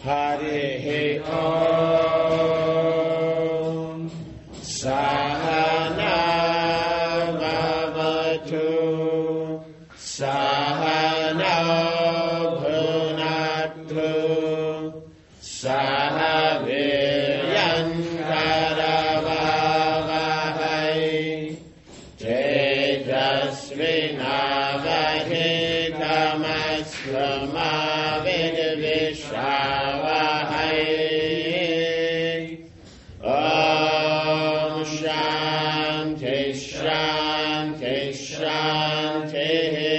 Harihi Om Sahana Bhavatu Sahana Bhunatu Sahaviryan Karavavahai Tejasvinavahikamasvama Vidvishavahai Om Shanti Shanti Shanti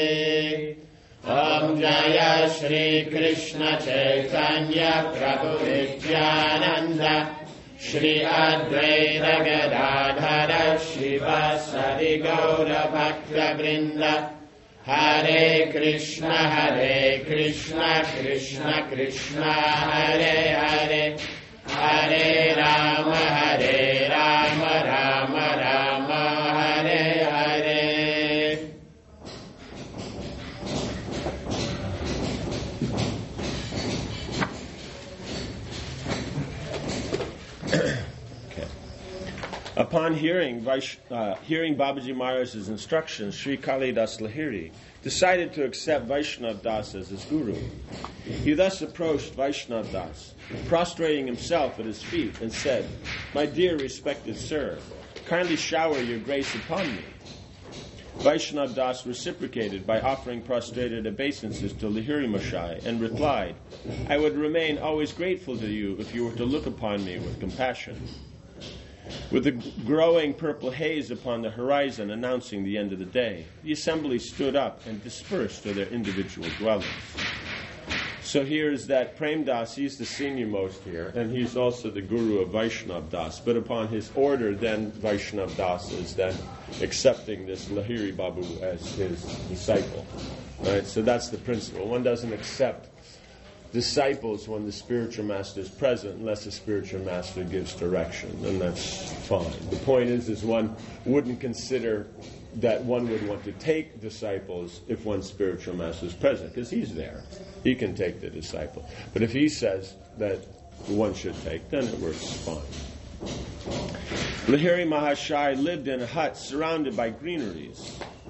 Om Jaya Shri Krishna Chaitanya Prabhu Nityananda Shri Advaita Gadadhara Shiva Sadi Gaura Bhakta Vrinda Hare Krishna Krishna Krishna Hare Hare Hare Rama Rama Rama Hare Hare. Upon hearing Babaji Maharaj's instructions, Sri Kalidas Lahiri decided to accept Vaishnav Das as his guru. He thus approached Vaishnav Das, prostrating himself at his feet, and said, "My dear respected sir, kindly shower your grace upon me." Vaishnav Das reciprocated by offering prostrated obeisances to Lahiri Mashai and replied, "I would remain always grateful to you if you were to look upon me with compassion." With the growing purple haze upon the horizon announcing the end of the day, the assembly stood up and dispersed to their individual dwellings. So here is that Prem Das, he's the senior most here, and he's also the guru of Vaishnav Das. But upon his order, then Vaishnav Das is then accepting this Lahiri Babu as his disciple. Right? So that's the principle. One doesn't accept disciples when the spiritual master is present unless the spiritual master gives direction, and that's fine. The point is one wouldn't consider that one would want to take disciples if one's spiritual master is present, because he's there. He can take the disciple. But if he says that one should take, then it works fine. Lahiri Mahashai lived in a hut surrounded by greeneries.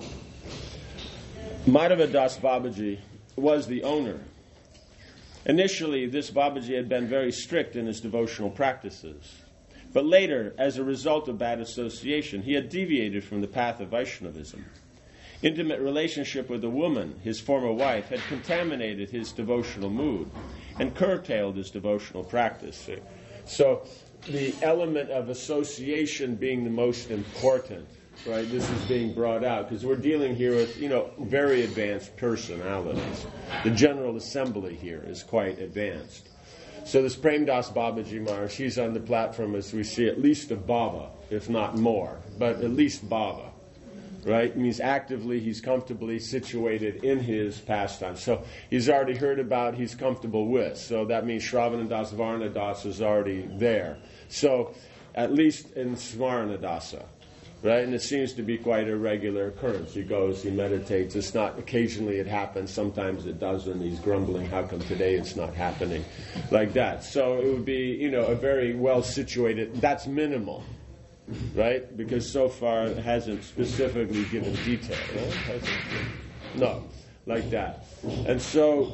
Madhava Das Babaji was the owner. Initially, this Babaji had been very strict in his devotional practices. But later, as a result of bad association, he had deviated from the path of Vaishnavism. Intimate relationship with a woman, his former wife, had contaminated his devotional mood and curtailed his devotional practice. So the element of association being the most important, right? This is being brought out because we're dealing here with, very advanced personalities. The General Assembly here is quite advanced. So this Prem Das Babaji Maharaj, he's on the platform, as we see, at least of Baba, if not more, but at least Baba, right? It means actively, he's comfortably situated in his pastime. So he's already heard about, he's comfortable with. So that means Shravana Das, Varna Das is already there. So at least in Svarna Dasa. Right? And it seems to be quite a regular occurrence. He goes, he meditates. It's not, occasionally it happens, sometimes it doesn't. He's grumbling, how come today it's not happening? Like that. So it would be, a very well situated, that's minimal. Right? Because so far it hasn't specifically given detail. Right? No, like that. And so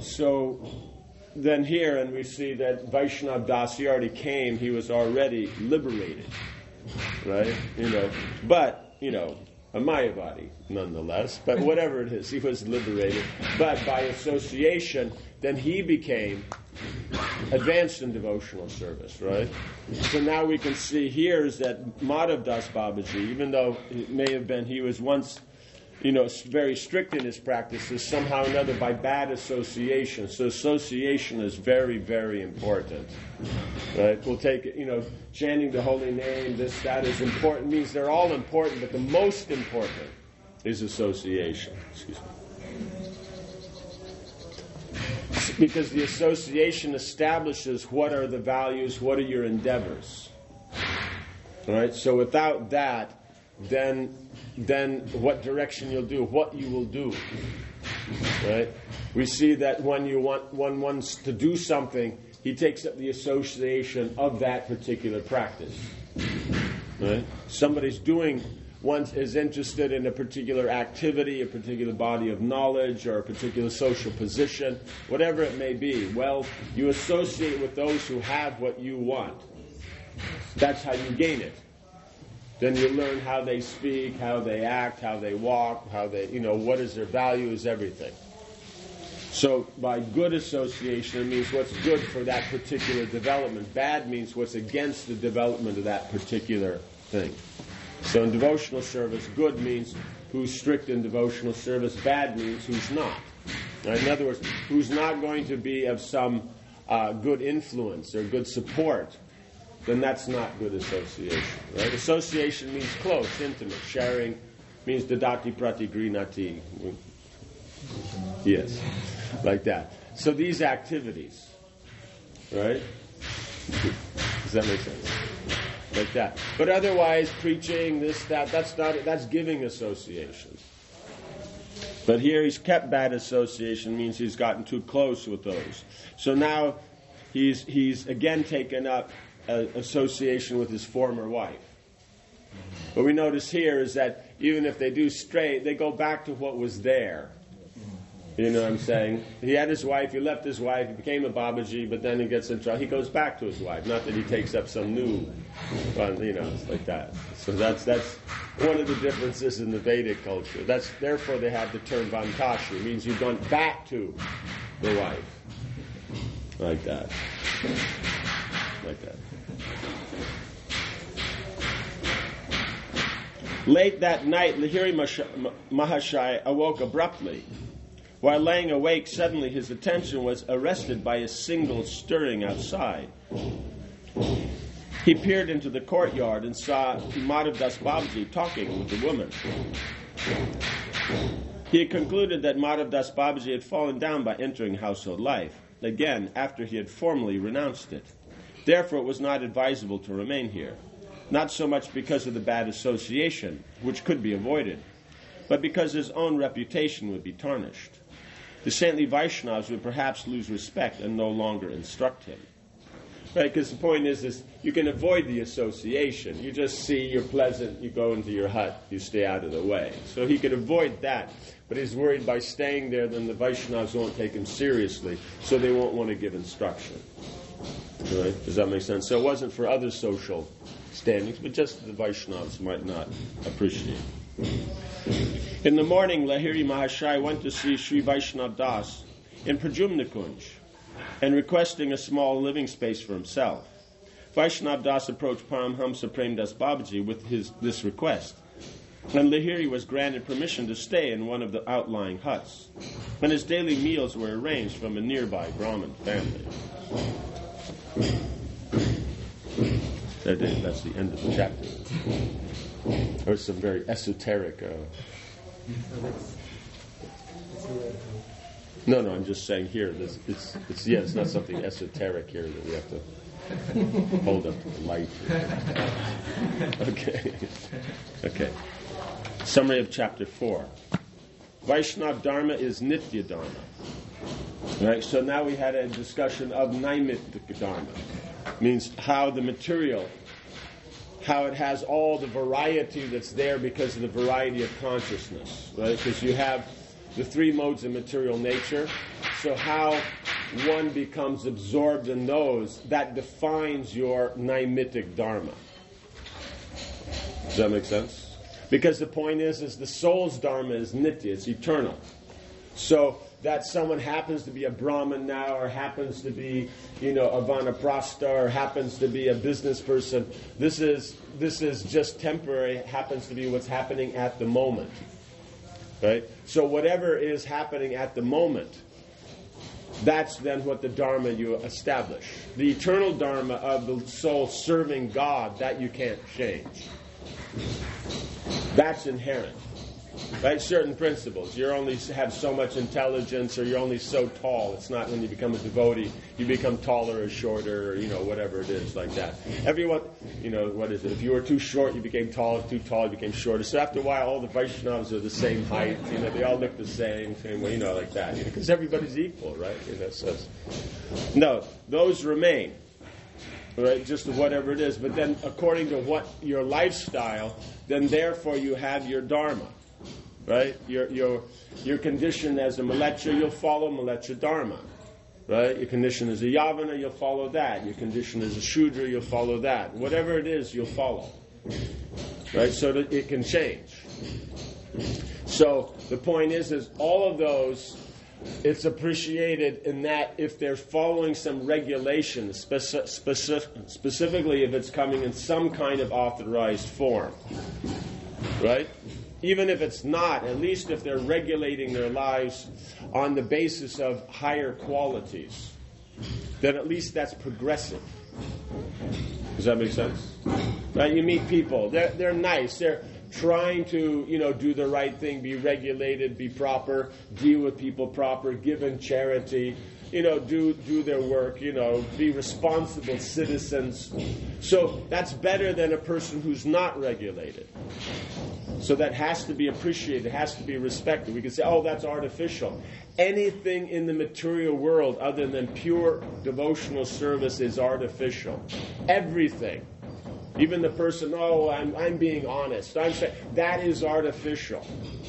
then here, and we see that Vaishnav Das, he already came, he was already liberated. Right? But, a Mayavadi nonetheless. But whatever it is, he was liberated. But by association, then he became advanced in devotional service, right? So now we can see here is that Madhav Das Babaji, even though it may have been, he was once, very strict in his practices, somehow or another by bad association. So association is very, very important. Right? We'll take it, chanting the holy name, that is important. It means they're all important, but the most important is association. Excuse me. Because the association establishes what are the values, what are your endeavors. All right? So without that, then what direction you'll do, what you will do. Right? We see that when one wants to do something, he takes up the association of that particular practice. Right? Somebody's is interested in a particular activity, a particular body of knowledge, or a particular social position, whatever it may be. Well, you associate with those who have what you want. That's how you gain it. Then you learn how they speak, how they act, how they walk, what is their values, everything. So by good association, it means what's good for that particular development. Bad means what's against the development of that particular thing. So in devotional service, good means who's strict in devotional service. Bad means who's not. Now, in other words, who's not going to be of some good influence or good support, then that's not good association. Right? Association means close, intimate. Sharing means dadati prati grinati. Yes, like that. So these activities, right? Does that make sense? Like that. But otherwise, preaching, this, that's giving association. But here he's kept bad association, means he's gotten too close with those. So now he's again taken up association with his former wife. What we notice here is that even if they do stray, they go back to what was there. You know what I'm saying? He had his wife, he left his wife, he became a Babaji, but then he gets in trouble. He goes back to his wife. Not that he takes up some new one, it's like that. So that's one of the differences in the Vedic culture. Therefore they have the term Vantashi. It means you've gone back to the wife. Like that. Like that. Late that night, Lahiri Mahashaya awoke abruptly. While laying awake, suddenly his attention was arrested by a single stirring outside. He peered into the courtyard and saw Madhavdas Babaji talking with a woman. He had concluded that Madhavdas Babaji had fallen down by entering household life, again after he had formally renounced it. Therefore it was not advisable to remain here, not so much because of the bad association, which could be avoided, but because his own reputation would be tarnished. The saintly Vaishnavas would perhaps lose respect and no longer instruct him. Right? Because the point is you can avoid the association. You just see, you're pleasant, you go into your hut, you stay out of the way. So he could avoid that. But he's worried by staying there, then the Vaishnavas won't take him seriously, so they won't want to give instruction. Right? Does that make sense? So it wasn't for other social standings, but just the Vaishnavas might not appreciate. In the morning, Lahiri Mahashaya went to see Sri Vaishnav Das in Prajumna Kunj and requesting a small living space for himself. Vaishnav Das approached Paramhamsa Prem Das Babaji with this request, and Lahiri was granted permission to stay in one of the outlying huts, and his daily meals were arranged from a nearby Brahmin family. That's the end of the chapter. There's some very esoteric... No, I'm just saying here, it's not something esoteric here that we have to hold up to the light. Okay. Summary of chapter 4. Vaishnav Dharma is Nitya Dharma. Right, so now we had a discussion of Naimittika Dharma. Means how the material, how it has all the variety that's there because of the variety of consciousness, right? Because you have the three modes of material nature. So how one becomes absorbed in those, that defines your Naimittic Dharma. Does that make sense? Because the point is the soul's Dharma is Nitya, it's eternal. So that someone happens to be a Brahmin now, or happens to be, a Vanaprastha, or happens to be a business person. This is just temporary. It happens to be what's happening at the moment, right? So whatever is happening at the moment, that's then what the Dharma you establish. The eternal Dharma of the soul serving God, that you can't change. That's inherent. Right? Certain principles. You only have so much intelligence, or you're only so tall. It's not when you become a devotee, you become taller or shorter, or, whatever it is like that. Everyone, what is it? If you were too short, you became tall. Too tall, you became shorter. So after a while, all the Vaishnavas are the same height. They all look the same way, like that. Because everybody's equal, right? So no, those remain. Right, just whatever it is. But then, according to what your lifestyle, then therefore you have your dharma. Right? Your condition as a Mleccha, you'll follow Mleccha dharma. Right? Your condition as a Yavana, you'll follow that. Your condition as a Shudra, you'll follow that. Whatever it is, you'll follow. Right? So that it can change. So the point is all of those, it's appreciated in that if they're following some regulation, specifically if it's coming in some kind of authorized form. Right? Even if it's not, at least if they're regulating their lives on the basis of higher qualities, then at least that's progressive. Does that make sense? Right? You meet people, they're nice, they're trying to, do the right thing, be regulated, be proper, deal with people proper, give in charity, do their work, be responsible citizens. So that's better than a person who's not regulated. So that has to be appreciated, has to be respected. We can say, oh, that's artificial. Anything in the material world other than pure devotional service is artificial. Everything. Even the person, I'm being honest. I'm saying that is artificial.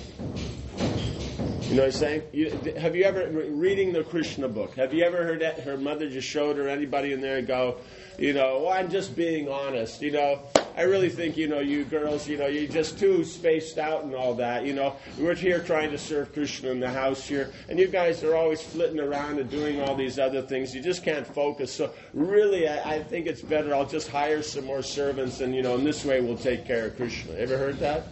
You know what I'm saying? Have you ever, reading the Krishna book, have you ever heard that her mother Yashoda or anybody in there go, I'm just being honest, I really think, you girls, you're just too spaced out and all that, We're here trying to serve Krishna in the house here, and you guys are always flitting around and doing all these other things. You just can't focus. So really, I think it's better I'll just hire some more servants, and, in this way we'll take care of Krishna. Ever heard that?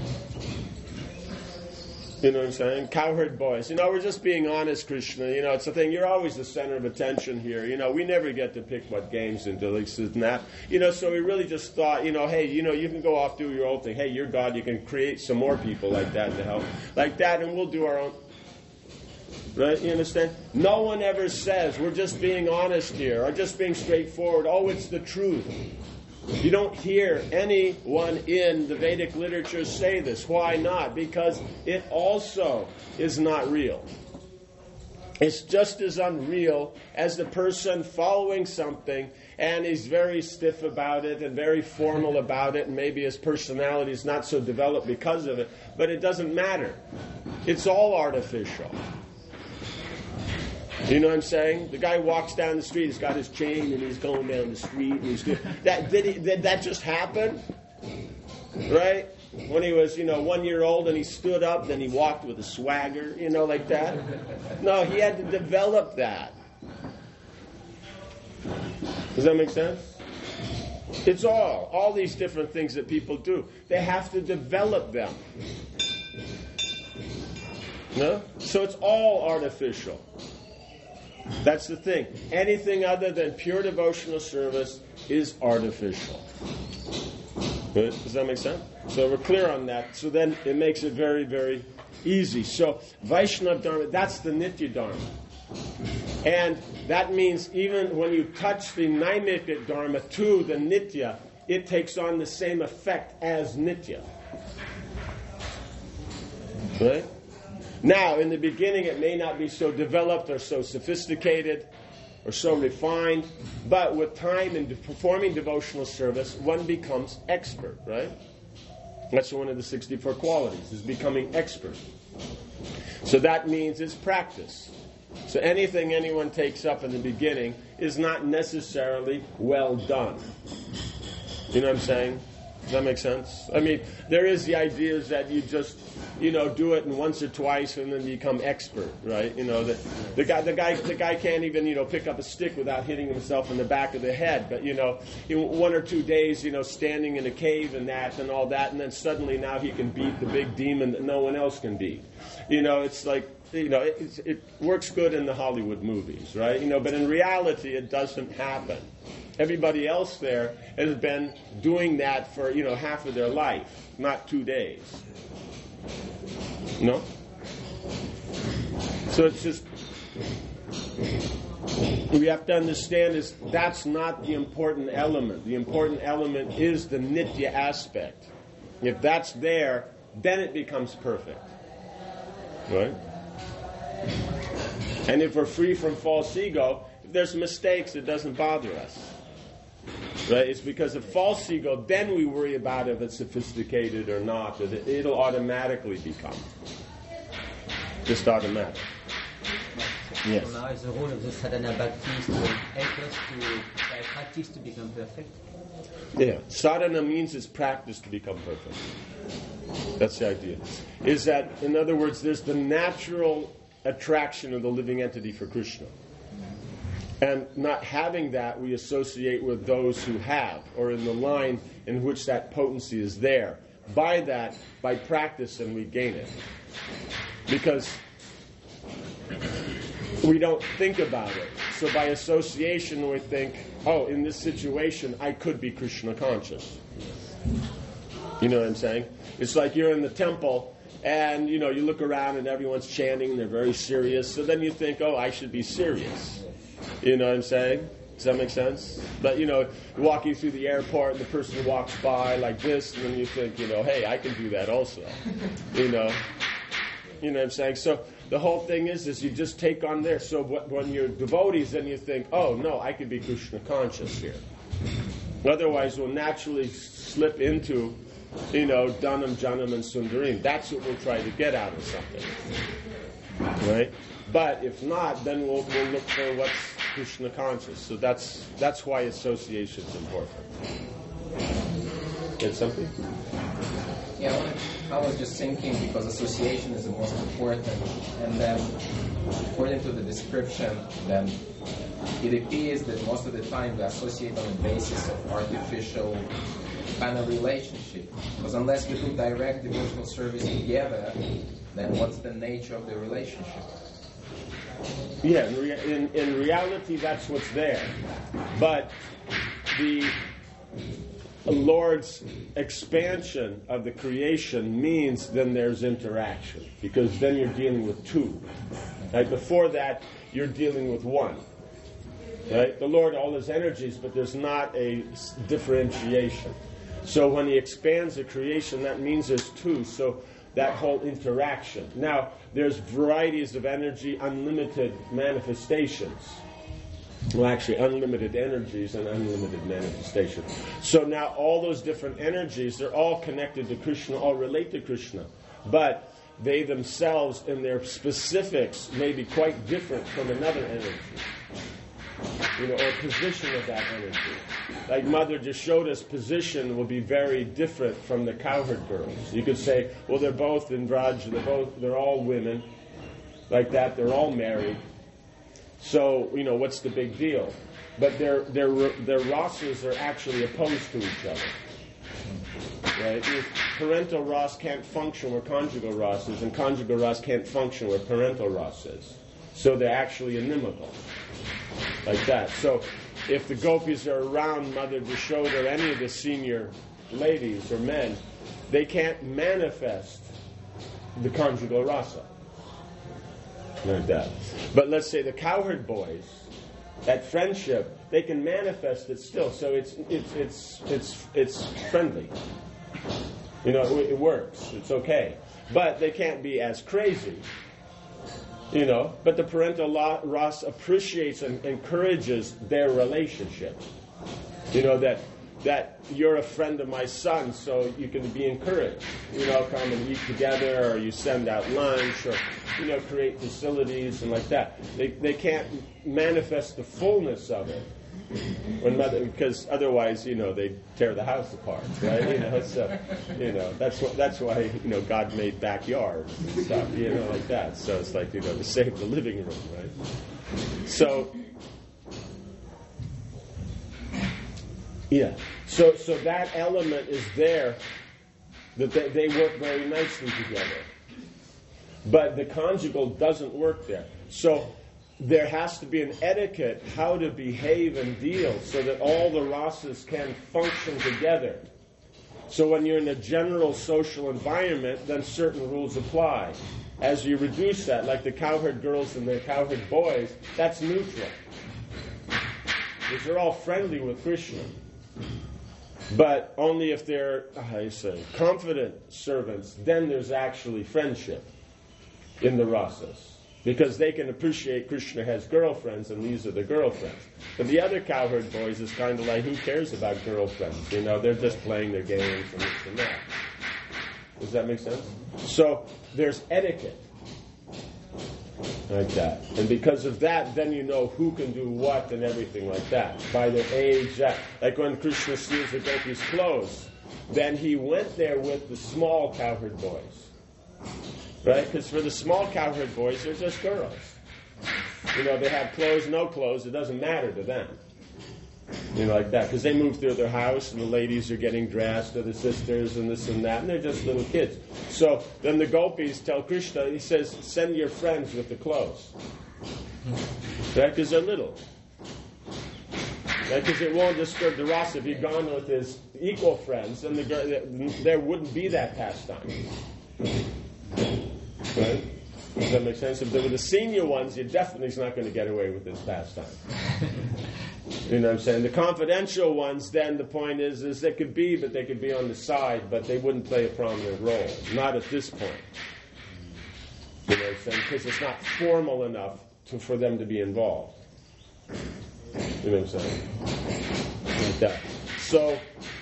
You know what I'm saying? Cowherd boys. We're just being honest, Krishna. It's the thing. You're always the center of attention here. We never get to pick what games and this and that. So we really just thought, hey, you can go off, do your own thing. Hey, you're God. You can create some more people like that to help. Like that, and we'll do our own. Right? You understand? No one ever says, we're just being honest here, or just being straightforward. Oh, it's the truth. You don't hear anyone in the Vedic literature say this. Why not? Because it also is not real. It's just as unreal as the person following something and he's very stiff about it and very formal about it, and maybe his personality is not so developed because of it, but it doesn't matter. It's all artificial. You know what I'm saying? The guy walks down the street, he's got his chain, and he's going down the street. And he's doing, did that just happen? Right? When he was, 1 year old and he stood up, then he walked with a swagger, like that. No, he had to develop that. Does that make sense? It's all these different things that people do. They have to develop them. No? So it's all artificial. That's the thing. Anything other than pure devotional service is artificial. Good? Does that make sense? So we're clear on that. So then it makes it very, very easy. So Vaishnava Dharma, that's the Nitya Dharma. And that means even when you touch the Naimika Dharma to the Nitya, it takes on the same effect as Nitya. Right? Now, in the beginning, it may not be so developed or so sophisticated or so refined, but with time and performing devotional service, one becomes expert, right? That's one of the 64 qualities, is becoming expert. So that means it's practice. So anything anyone takes up in the beginning is not necessarily well done. You know what I'm saying? Does that make sense? I mean, there is the idea that you just, do it once or twice and then become expert, right? The guy can't even, pick up a stick without hitting himself in the back of the head. But, in 1 or 2 days, standing in a cave and that and all that, and then suddenly now he can beat the big demon that no one else can beat. It's like, it works good in the Hollywood movies, right? But in reality, it doesn't happen. Everybody else there has been doing that for, half of their life, not 2 days. No? So it's just, we have to understand is that's not the important element. The important element is the nitya aspect. If that's there, then it becomes perfect. Right? And if we're free from false ego, if there's mistakes, it doesn't bother us. Right? It's because of false ego, then we worry about if it's sophisticated or not, that it'll automatically become. Just automatic. Yes. So now is the role of the sadhana bhaktis to help us to practice to become perfect? Yeah. Sadhana means it's practice to become perfect. That's the idea. Is that, in other words, there's the natural attraction of the living entity for Krishna. And not having that, we associate with those who have, or in the line in which that potency is there. By that, by practice, and we gain it. Because we don't think about it. So by association, we think, oh, in this situation, I could be Krishna conscious. You know what I'm saying? It's like you're in the temple, and, you look around and everyone's chanting, they're very serious. So then you think, oh, I should be serious. You know what I'm saying? Does that make sense? But, walking through the airport and the person walks by like this, and then you think, hey, I can do that also. You know what I'm saying? So the whole thing is you just take on there. So when you're devotees, then you think, oh, no, I could be Krishna conscious here. Otherwise, we'll naturally slip into, Dhanam, Janam, and Sundarim. That's what we'll try to get out of something. Right? But if not, then we'll look for what's Krishna conscious. So that's why association is important. Get something? Yeah, I was just thinking, because association is the most important, and then according to the description, then it appears that most of the time we associate on the basis of artificial kind of relationship. Because unless we do direct devotional service together, then what's the nature of the relationship? Yeah, in reality, that's what's there. But the Lord's expansion of the creation means then there's interaction, because then you're dealing with two. Right? Before that, you're dealing with one. Right? The Lord, all his energies, but there's not a differentiation. So when he expands the creation, that means there's two. So that whole interaction. Now, there's varieties of energy, unlimited manifestations. Well, actually, unlimited energies and unlimited manifestations. So now all those different energies, they're all connected to Krishna, all relate to Krishna. But they themselves, in their specifics, may be quite different from another energy. Or position of that energy. Like Mother Jashoda's position will be very different from the cowherd girls. You could say, well, they're both in Vraj, they're all women, like that, they're all married. So, what's the big deal? But their rasas are actually opposed to each other. Right? Parental ras can't function where conjugal ras is, and conjugal ras can't function where parental ras is. So they're actually inimical. Like that. So if the gopis are around Mother Jashoda or any of the senior ladies or men, they can't manifest the conjugal rasa. Like that. But let's say the cowherd boys, at friendship, they can manifest it still. So it's friendly. It works. It's okay. But they can't be as crazy. But the parental ras appreciates and encourages their relationship. That you're a friend of my son, so you can be encouraged. Come and eat together, or you send out lunch, or create facilities and like that. They can't manifest the fullness of it because otherwise, they tear the house apart, right? So, that's why God made backyards and stuff, like that. So it's like, to save the living room, right? So, yeah. So that element is there, that they work very nicely together. But the conjugal doesn't work there. So there has to be an etiquette how to behave and deal so that all the rasas can function together. So when you're in a general social environment, then certain rules apply. As you reduce that, like the cowherd girls and the cowherd boys, that's neutral. Because they're all friendly with Krishna. But only if they're, confident servants, then there's actually friendship in the rasas. Because they can appreciate Krishna has girlfriends, and these are the girlfriends. But the other cowherd boys is kind of like, who cares about girlfriends? They're just playing their games and this and that. Does that make sense? So there's etiquette. Like that. And because of that, then you know who can do what and everything like that. By their age, like when Krishna steals the gopis' clothes, then he went there with the small cowherd boys. Right? Because for the small cowherd boys, they're just girls. They have clothes, no clothes, it doesn't matter to them. Like that. Because they move through their house and the ladies are getting dressed, or the sisters and this and that, and they're just little kids. So then the gopis tell Krishna, he says, send your friends with the clothes. Right? Because they're little. Because it won't disturb the rasa. If he'd gone with his equal friends, then there wouldn't be that pastime. Right? Does that make sense? If they were the senior ones, you definitely is not going to get away with this pastime. You know what I'm saying? The confidential ones, then the point is they could be, but they could be on the side, but they wouldn't play a prominent role. Not at this point. You know what I'm saying? Because it's not formal enough for them to be involved. You know what I'm saying? Like that. So,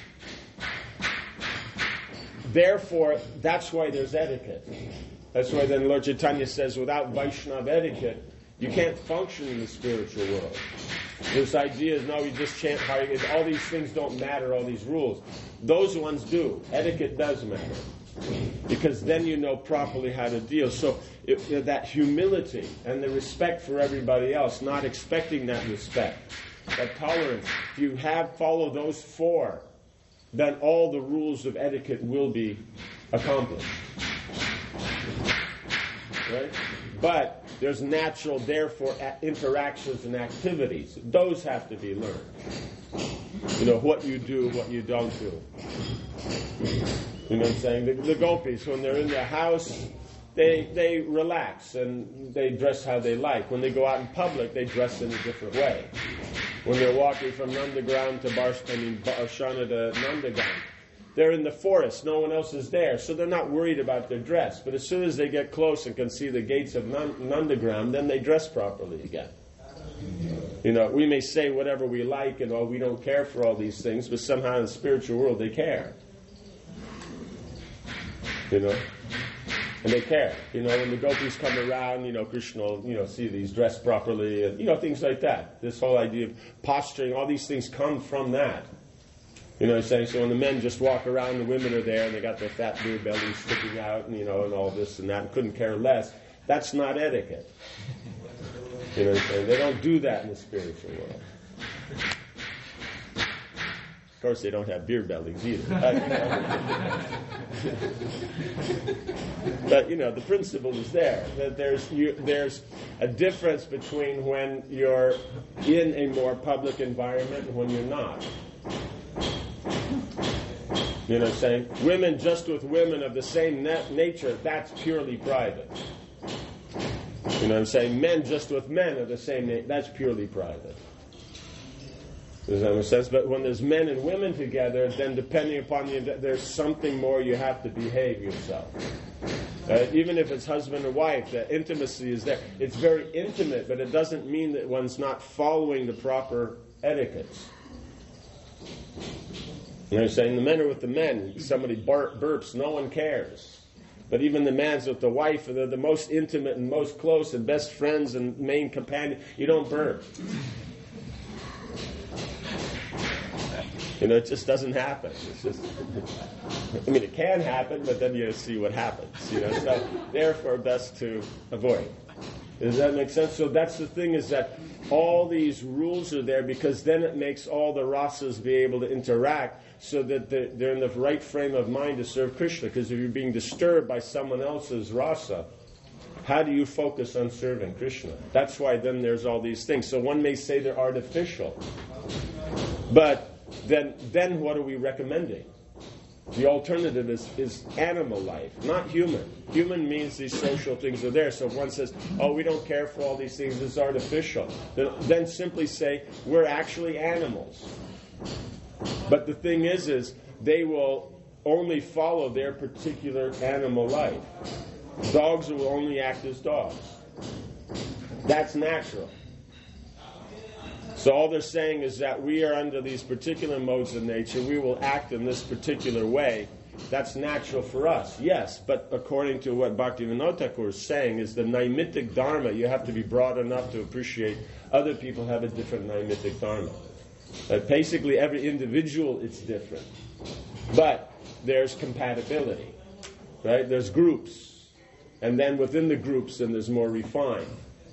therefore, that's why there's etiquette. That's why then Lord Chaitanya says, without Vaishnava etiquette, you can't function in the spiritual world. This idea is, no, we just chant Hare, all these things don't matter, all these rules. Those ones do. Etiquette does matter. Because then you know properly how to deal. So that humility and the respect for everybody else, not expecting that respect, that tolerance, if you follow those four, then all the rules of etiquette will be accomplished. Right? But there's natural, therefore, interactions and activities. Those have to be learned. What you do, what you don't do. You know what I'm saying? The gopis, when they're in their house, they relax and they dress how they like. When they go out in public, they dress in a different way. When they're walking from Nandagram to Barshana to Nandagram, they're in the forest, no one else is there, so they're not worried about their dress. But as soon as they get close and can see the gates of Nandagram, then they dress properly again. We may say whatever we like and we don't care for all these things, but somehow in the spiritual world they care. And they care. When the gopis come around, Krishna will, see these dressed properly, and, things like that. This whole idea of posturing, all these things come from that. You know what I'm saying? So when the men just walk around, the women are there, and they got their fat beer bellies sticking out, and, and all this and that, and couldn't care less. That's not etiquette. You know what I'm saying? They don't do that in the spiritual world. Of course, they don't have beer bellies either. But, the principle is there. That there's a difference between when you're in a more public environment and when you're not. You know what I'm saying? Women just with women of the same nature, that's purely private. You know what I'm saying? Men just with men of the same nature, that's purely private. Does that make sense? But when there's men and women together, then depending upon there's something more you have to behave yourself. Even if it's husband or wife, the intimacy is there. It's very intimate, but it doesn't mean that one's not following the proper etiquettes. You know what I'm saying? The men are with the men. Somebody burps, no one cares. But even the man's with the wife, they're the most intimate and most close and best friends and main companion. You don't burp. It just doesn't happen. It's just, it can happen, but then you see what happens. So therefore, best to avoid. Does that make sense? So that's the thing, is that all these rules are there because then it makes all the rasas be able to interact so that they're in the right frame of mind to serve Krishna. Because if you're being disturbed by someone else's rasa, how do you focus on serving Krishna? That's why then there's all these things. So one may say they're artificial. But then what are we recommending? The alternative is animal life, not human. Human means these social things are there. So if one says, oh, we don't care for all these things, it's artificial, then simply say, we're actually animals. But the thing is they will only follow their particular animal life. Dogs will only act as dogs. That's natural. So all they're saying is that we are under these particular modes of nature. We will act in this particular way. That's natural for us, yes. But according to what Bhaktivinoda Thakur is saying, is the Naimitic Dharma, you have to be broad enough to appreciate other people have a different Naimitic Dharma. Basically, every individual, it's different. But there's compatibility, right? There's groups. And then within the groups, then there's more refined.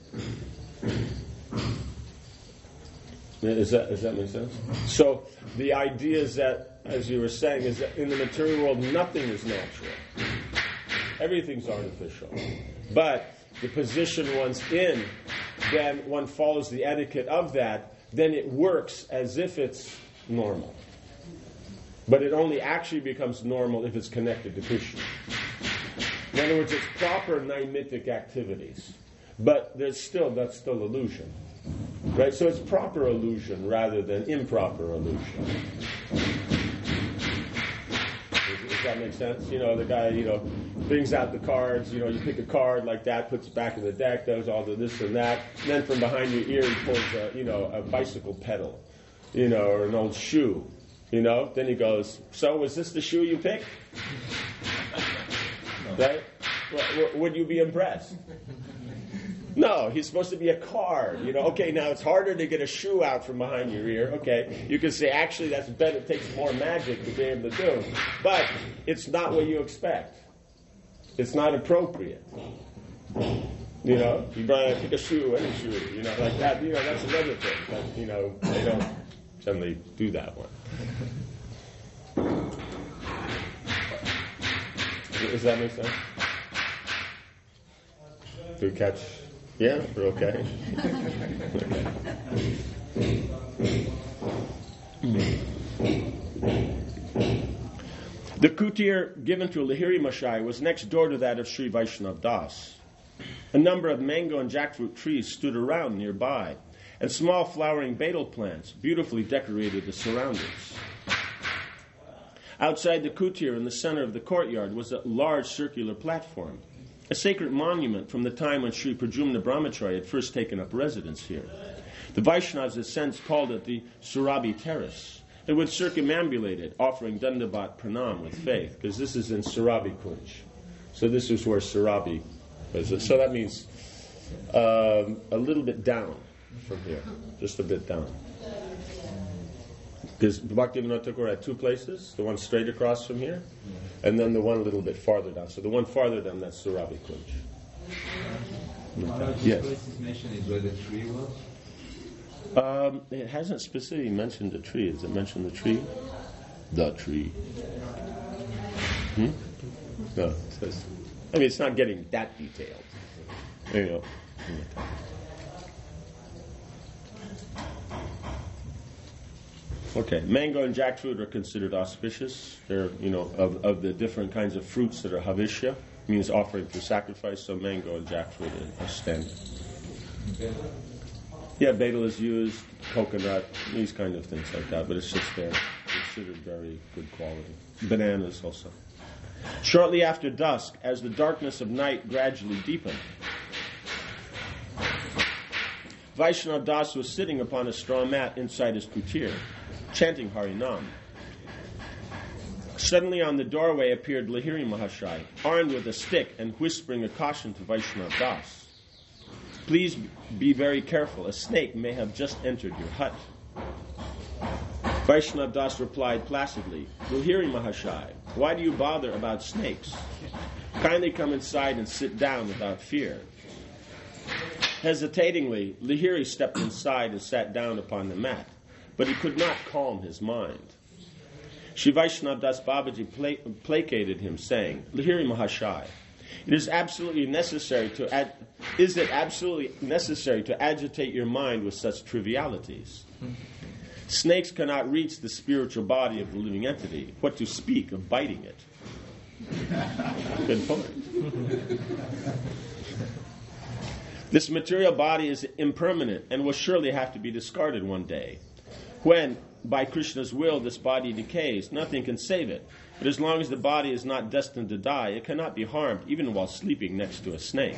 Does that make sense? So the idea is that, as you were saying, is that in the material world, nothing is natural. Everything's artificial. But the position one's in, then one follows the etiquette of that, then it works as if it's normal. But it only actually becomes normal if it's connected to Krishna. In other words, it's proper Naimitic activities. But that's still illusion. Right? So it's proper illusion rather than improper illusion. Does that make sense? The guy, brings out the cards, you pick a card like that, puts it back in the deck, does all the this and that, and then from behind your ear he pulls a bicycle pedal, or an old shoe, Then he goes, so was this the shoe you picked? Right? Would you be impressed? No, he's supposed to be a card. Okay, now it's harder to get a shoe out from behind your ear. Okay, you can say, actually, that's better. It takes more magic to be able to do. But it's not what you expect. It's not appropriate. You pick a shoe, any shoe, like that. That's another thing. But, they don't generally do that one. Does that make sense? Do you catch? Yeah, we're okay. The kutir given to Lahiri Mahashaya was next door to that of Sri Vaishnav Das. A number of mango and jackfruit trees stood around nearby, and small flowering betel plants beautifully decorated the surroundings. Outside the kutir in the center of the courtyard was a large circular platform, a sacred monument from the time when Sri Pradyumna Brahmacharya had first taken up residence here. The Vaishnavas have since called it the Surabhi Terrace, and would circumambulate it, offering Dandavat Pranam with faith, because this is in Surabhi Kunj. So this is where Surabhi is. So that means a little bit down from here, just a bit down. Because Bhaktivinoda Thakur had two places, the one straight across from here, and then the one a little bit farther down. So the one farther down, that's Surabhi Kunj. Yes. This place is mentioned is where the tree was? It hasn't specifically mentioned the tree. Does it mention the tree? The tree. No, it says. It's not getting that detailed. There you go. Okay, mango and jackfruit are considered auspicious. They're, of the different kinds of fruits that are havishya, means offering for sacrifice, so mango and jackfruit are standard. Yeah, betel is used, coconut, these kind of things like that, but it's just they're considered very good quality. Bananas also. Shortly after dusk, as the darkness of night gradually deepened, Vaishnav Das was sitting upon a straw mat inside his kutir, chanting Harinam. Suddenly on the doorway appeared Lahiri Mahashaya, armed with a stick and whispering a caution to Vaishnav Das. Please be very careful. A snake may have just entered your hut. Vaishnav Das replied placidly, Lahiri Mahashaya, why do you bother about snakes? Kindly come inside and sit down without fear. Hesitatingly, Lahiri stepped inside and sat down upon the mat, but he could not calm his mind. Shri Vaishnav Das Babaji placated him, saying, Lahiri Mahashaya, is it absolutely necessary to agitate your mind with such trivialities? Snakes cannot reach the spiritual body of the living entity. What to speak of biting it? Good point. This material body is impermanent and will surely have to be discarded one day. When, by Krishna's will, this body decays, nothing can save it. But as long as the body is not destined to die, it cannot be harmed, even while sleeping next to a snake.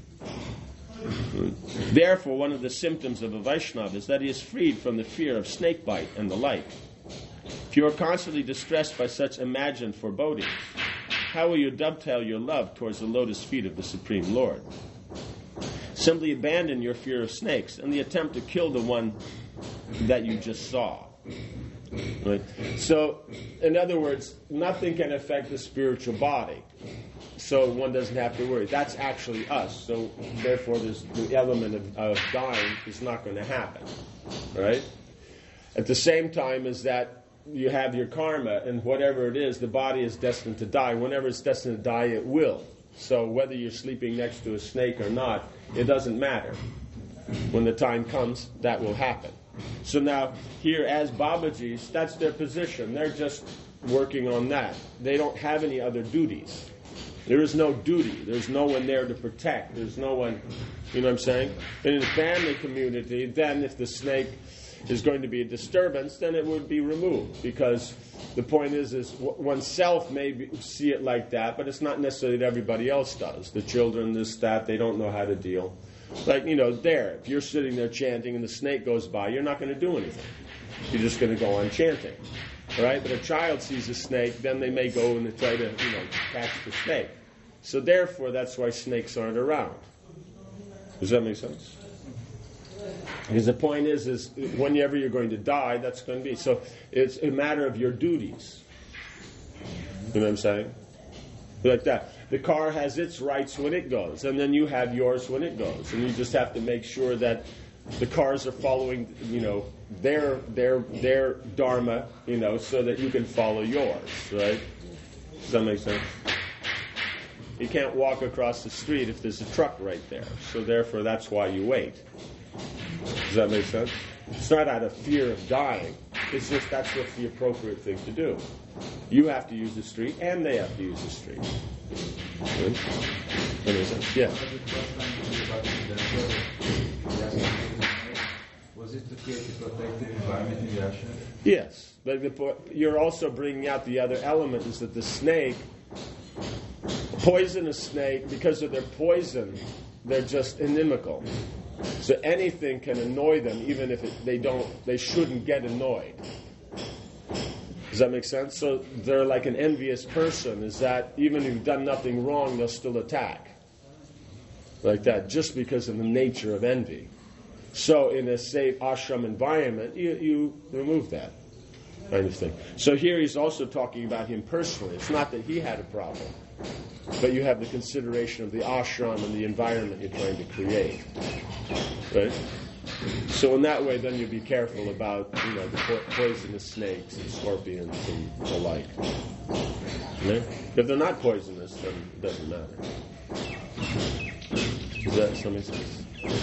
Therefore, one of the symptoms of a Vaishnava is that he is freed from the fear of snake bite and the like. If you are constantly distressed by such imagined forebodings, how will you dovetail your love towards the lotus feet of the Supreme Lord? Simply abandon your fear of snakes and the attempt to kill the one that you just saw. Right? So, in other words, nothing can affect the spiritual body. So one doesn't have to worry. That's actually us. So therefore, the element of dying is not going to happen. Right? At the same time as that, you have your karma, and whatever it is, the body is destined to die. Whenever it's destined to die, it will. So whether you're sleeping next to a snake or not, it doesn't matter. When the time comes, that will happen. So now, here as Babajis, that's their position. They're just working on that. They don't have any other duties. There is no duty. There's no one there to protect. There's no one, you know what I'm saying? And in the family community, then if the snake is going to be a disturbance, then it would be removed. Because the point is oneself may see it like that, but it's not necessarily that everybody else does. The children, this, that, they don't know how to deal. Like, there, if you're sitting there chanting and the snake goes by, you're not going to do anything. You're just going to go on chanting. Right? But a child sees a snake, then they may go and try to, catch the snake. So therefore, that's why snakes aren't around. Does that make sense? Because the point is whenever you're going to die, that's going to be. So it's a matter of your duties. You know what I'm saying? Like that. The car has its rights when it goes, and then you have yours when it goes. And you just have to make sure that the cars are following, their dharma, so that you can follow yours, right? Does that make sense? You can't walk across the street if there's a truck right there. So therefore, that's why you wait. Does that make sense? It's not out of fear of dying. It's just that's what's the appropriate thing to do. You have to use the street, and they have to use the street. Good? That makes sense? Yeah. Was it to create a protective environment in the ashram? Yes, but you're also bringing out the other element is that the snake, poisonous snake, because of their poison, they're just inimical. So anything can annoy them, even if they shouldn't get annoyed. Does that make sense? So they're like an envious person, is that even if you've done nothing wrong, they'll still attack. Like that, just because of the nature of envy. So in a safe ashram environment, you remove that kind of thing. So here he's also talking about him personally. It's not that he had a problem, but you have the consideration of the ashram and the environment you're trying to create. Right? So in that way, then you be careful about, the poisonous snakes and scorpions and the like. Right? If they're not poisonous, then it doesn't matter. Does that make sense?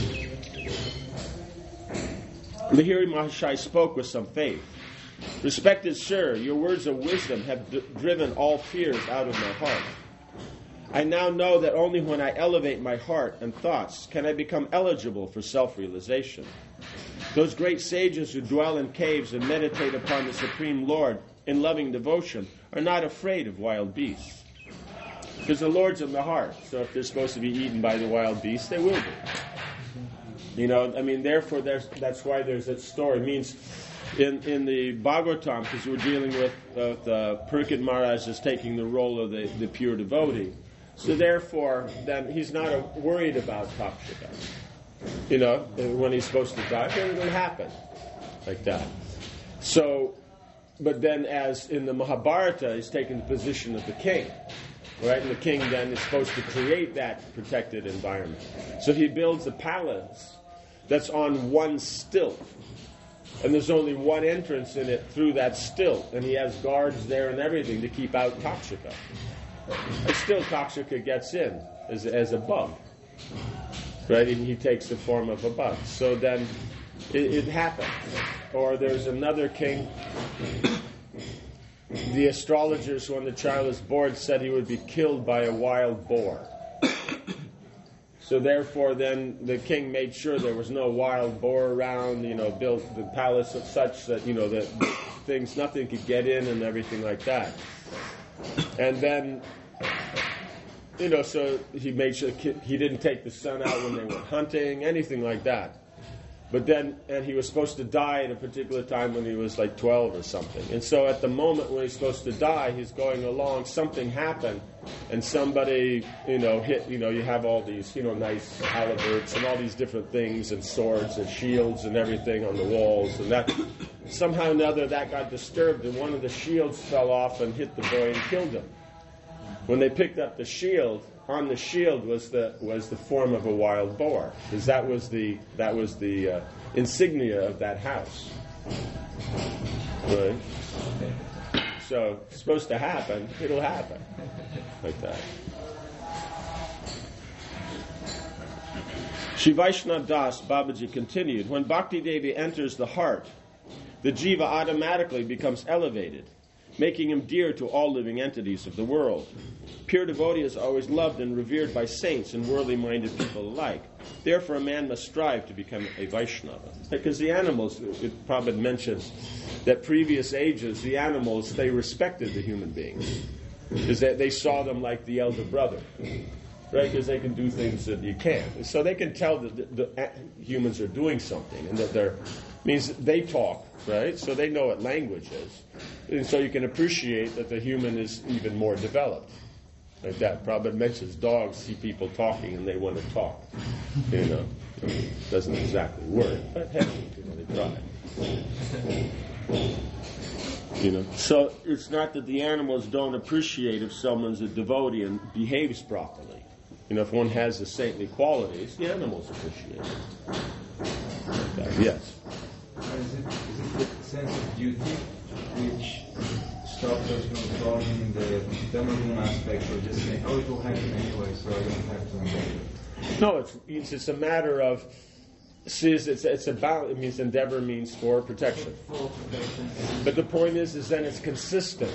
Lahiri Mahashai spoke with some faith. Respected sir, your words of wisdom have driven all fears out of my heart. I now know that only when I elevate my heart and thoughts can I become eligible for self-realization. Those great sages who dwell in caves and meditate upon the Supreme Lord in loving devotion are not afraid of wild beasts. Because the Lord's in the heart, so if they're supposed to be eaten by the wild beasts, they will be. Therefore, that's why there's that story. It means in the Bhagavatam, because we're dealing with Parikshit Maharaj is taking the role of the pure devotee. So therefore, then he's not worried about Takshaka. When he's supposed to die, it will happen like that. So, but then as in the Mahabharata, he's taking the position of the king. Right? And the king then is supposed to create that protected environment. So he builds a palace that's on one stilt. And there's only one entrance in it through that stilt. And he has guards there and everything to keep out Takshaka. And still Takshaka gets in as a bug. Right? And he takes the form of a bug. So then It happened. Or there's another king. The astrologers, when the child was born, said he would be killed by a wild boar. So therefore, then the king made sure there was no wild boar around. Built the palace such that that things, nothing could get in and everything like that. And then, so he made sure he didn't take the son out when they went hunting, anything like that. But then, and he was supposed to die at a particular time when he was like 12 or something. And so at the moment when he's supposed to die, he's going along, something happened, and somebody, hit, you have all these, nice halberds and all these different things, and swords and shields and everything on the walls, and that, somehow or another that got disturbed, and one of the shields fell off and hit the boy and killed him. When they picked up the shield, on the shield was the form of a wild boar, because that was the insignia of that house. Right? So it's supposed to happen, it'll happen. Like that. Shri Vaishnava Das Babaji continued, when Bhakti Devi enters the heart, the jiva automatically becomes elevated, making him dear to all living entities of the world. Pure devotee is always loved and revered by saints and worldly-minded people alike. Therefore, a man must strive to become a Vaishnava. Because the animals, Prabhupada mentions that previous ages, the animals, they respected the human beings. Because they saw them like the elder brother. Right? Because they can do things that you can't. So they can tell that the humans are doing something, and that means they talk, right? So they know what language is. And so you can appreciate that the human is even more developed. Like that. Prabhupada mentions dogs see people talking and they want to talk. Doesn't exactly work, but hey, they try. So it's not that the animals don't appreciate if someone's a devotee and behaves properly. If one has the saintly qualities, the animals appreciate it. Like that. Yes. Is it the sense of duty which stops us from going in the Dhamma aspect, or just saying, it will happen anyway, so I don't have to endeavor? No, it's a matter of, it's about, it means endeavor means for protection. But the point is then it's consistent.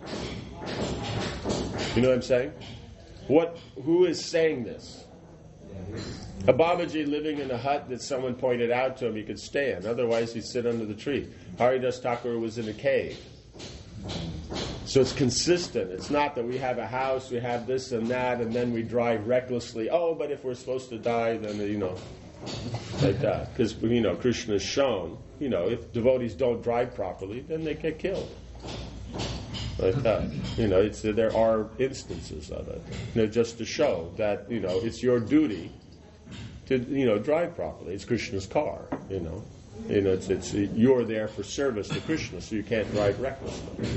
You know what I'm saying? Who is saying this? A Babaji living in a hut that someone pointed out to him he could stay in. Otherwise, he'd sit under the tree. Haridas Thakur was in a cave. So it's consistent. It's not that we have a house, we have this and that, and then we drive recklessly. But if we're supposed to die, then, like that. Because, Krishna has shown, if devotees don't drive properly, then they get killed. Like that. There are instances of it. Just to show that, it's your duty to, drive properly. It's Krishna's car, it's you're there for service to Krishna, so you can't drive recklessly.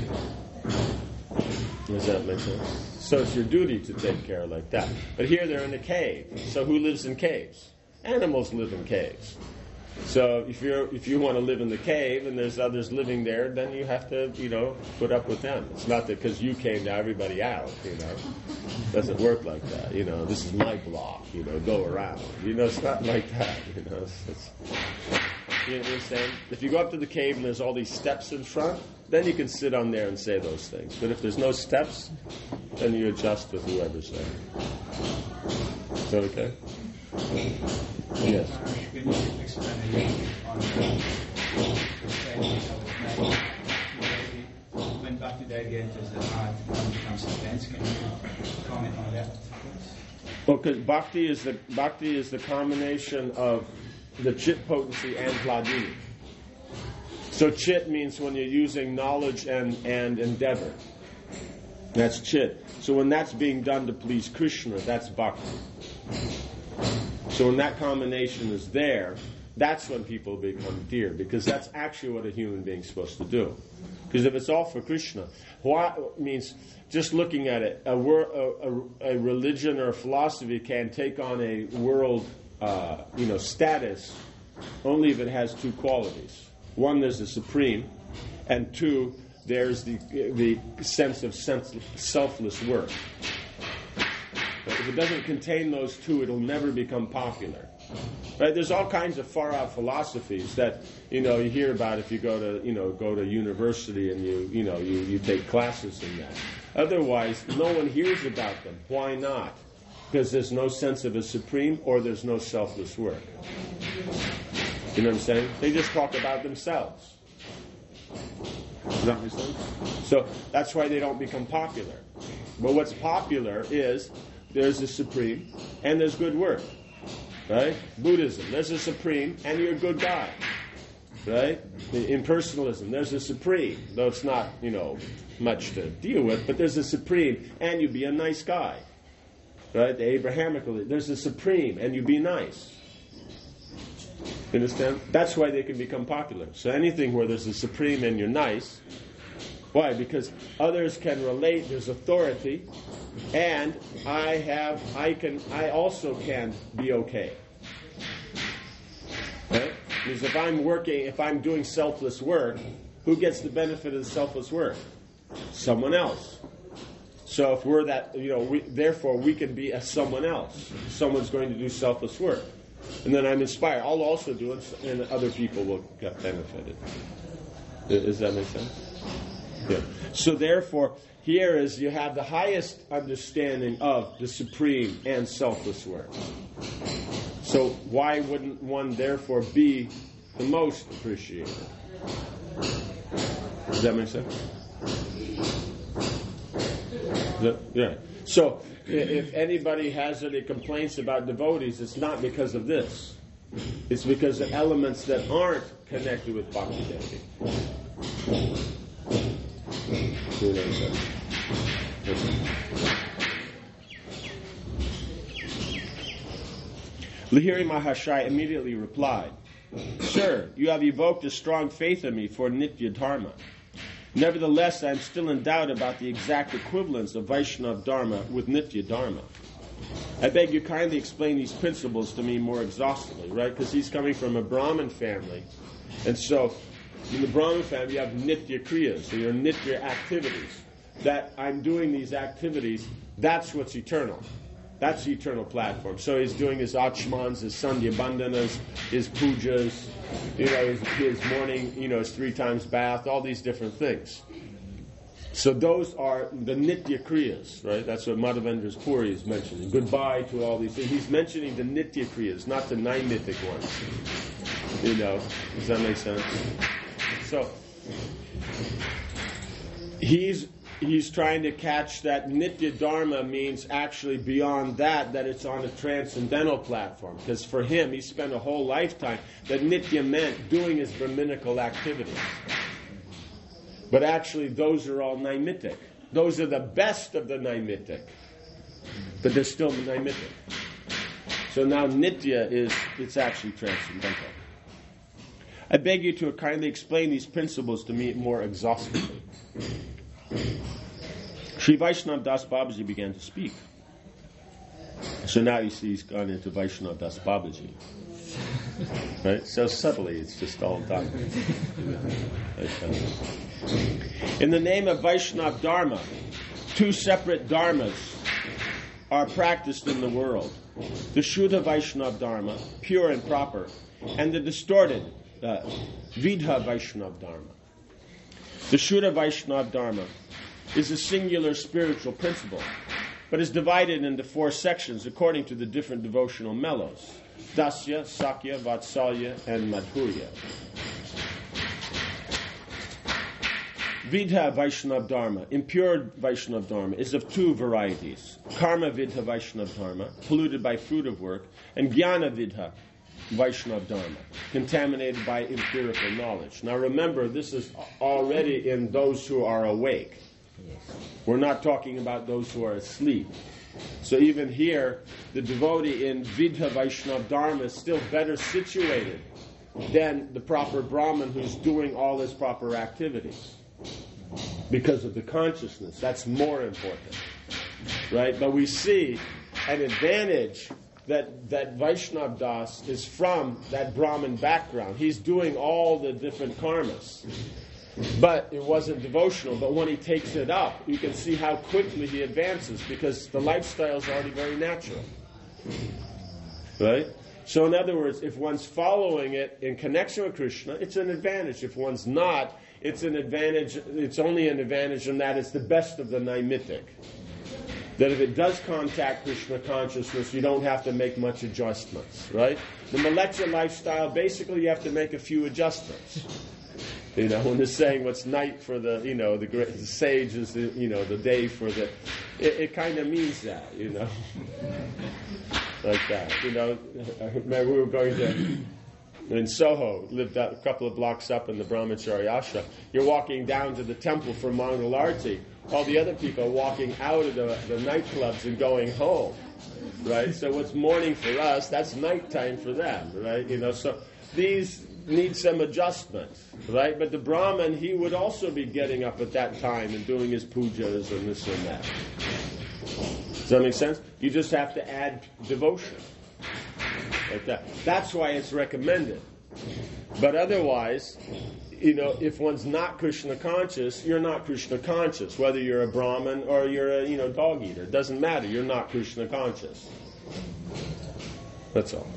Does that make sense? So it's your duty to take care like that. But here they're in a cave. So who lives in caves? Animals live in caves. So if you want to live in the cave and there's others living there, then you have to, put up with them. It's not that because you came to everybody out, It doesn't work like that. This is my block, go around. It's not like that, You know what I'm saying? If you go up to the cave and there's all these steps in front, then you can sit on there and say those things. But if there's no steps, then you adjust with whoever's there. Is that okay? Yes. Can you expand a little on when Bhakti Devi enters the heart and becomes intense? Can you comment on that? Well, because Bhakti is the combination of the Chit potency and Hladini. So Chit means when you're using knowledge and endeavor. That's Chit. So when that's being done to please Krishna, that's Bhakti. So when that combination is there, that's when people become dear, because that's actually what a human being's supposed to do. Because if it's all for Krishna, what means just looking at it, a religion or a philosophy can take on a world, status only if it has two qualities. One, there's the supreme, and two, there's the sense of selfless work. But if it doesn't contain those two, it'll never become popular. Right? There's all kinds of far-out philosophies that you hear about if you go to university and you take classes in that. Otherwise, no one hears about them. Why not? Because there's no sense of a supreme, or there's no selfless work. You know what I'm saying? They just talk about themselves. Does that make sense? So that's why they don't become popular. But what's popular is there's a supreme and there's good work. Right? Buddhism, there's a supreme and you're a good guy. Right? In personalism, there's a supreme, though it's not, much to deal with, but there's a supreme and you be a nice guy. Right? The Abrahamic, there's a supreme and you be nice. You understand? That's why they can become popular. So anything where there's a supreme and you're nice, why? Because others can relate, there's authority, and I also can be okay. Right? Because if I'm doing selfless work, who gets the benefit of the selfless work? Someone else. So if we're that, therefore we can be as someone else. Someone's going to do selfless work. And then I'm inspired. I'll also do it, and other people will get benefited. Does that make sense? Yeah. So therefore, here is you have the highest understanding of the supreme and selfless work. So why wouldn't one therefore be the most appreciated? Does that make sense? Yeah. So if anybody has any complaints about devotees, it's not because of this. It's because of elements that aren't connected with Bhakti Devi. Lahiri Mahashaya immediately replied, "Sir, you have evoked a strong faith in me for Nitya Dharma. Nevertheless, I am still in doubt about the exact equivalence of Vaishnava Dharma with Nitya Dharma. I beg you kindly explain these principles to me more exhaustively," right? Because he's coming from a Brahmin family. And so, in the Brahmin family, you have Nitya Kriyas, so your Nitya activities. That I'm doing these activities, that's what's eternal. That's the eternal platform. So he's doing his achmans, his sandhya bandanas, his pujas, his morning, his 3 times bath, all these different things. So those are the Nitya Kriyas, right? That's what Madhavendra Puri is mentioning. Goodbye to all these things. He's mentioning the Nitya Kriyas, not the Naimitic ones. Does that make sense? So he's trying to catch that Nitya Dharma means actually beyond that it's on a transcendental platform. Because for him, he spent a whole lifetime that Nitya meant doing his Brahminical activities. But actually, those are all Naimitic. Those are the best of the Naimitic. But they're still Naimitic. So now Nitya it's actually transcendental. I beg you to kindly explain these principles to me more exhaustively. Sri Vaishnava Das Babaji began to speak. So now you see he's gone into Vaishnava Das Babaji. Right? So subtly, it's just all done. In the name of Vaishnava Dharma, 2 separate dharmas are practiced in the world. The Shuddha Vaishnava Dharma, pure and proper, and the distorted Vidha Vaishnava Dharma. The Shuddha Vaishnava Dharma is a singular spiritual principle, but is divided into 4 sections according to the different devotional mellows: Dasya, Sakya, Vatsalya, and Madhurya. Vidha Vaishnava Dharma, impure Vaishnava Dharma, is of 2 varieties: Karma Vidha Vaishnava Dharma, polluted by fruit of work, and Jnana Vidha Vaishnava Dharma, contaminated by empirical knowledge. Now remember, this is already in those who are awake. We're not talking about those who are asleep. So even here, the devotee in Vidha Vaishnava Dharma is still better situated than the proper Brahmin who's doing all his proper activities. Because of the consciousness. That's more important. Right? But we see an advantage that Vaishnava Das is from that Brahmin background. He's doing all the different karmas. But it wasn't devotional. But when he takes it up, you can see how quickly he advances because the lifestyle is already very natural. Right? So in other words, if one's following it in connection with Krishna, it's an advantage. If one's not, it's an advantage. It's only an advantage in that it's the best of the Naimitic. That if it does contact Krishna consciousness, you don't have to make much adjustments, right? The Mleccha lifestyle, basically you have to make a few adjustments. When they're saying what's night for the great the sage is the day for the, it kind of means that, like that. I remember we were going to, in Soho, lived a couple of blocks up in the Brahmachari ashram. You're walking down to the temple for Mangalarti. All the other people are walking out of the nightclubs and going home, right? So what's morning for us, that's nighttime for them, right? So these need some adjustment, right? But the Brahmin, he would also be getting up at that time and doing his pujas and this and that. Does that make sense? You just have to add devotion, like that. That's why it's recommended. But otherwise, if one's not Krishna conscious, you're not Krishna conscious. Whether you're a Brahmin or you're a dog eater, it doesn't matter. You're not Krishna conscious. That's all.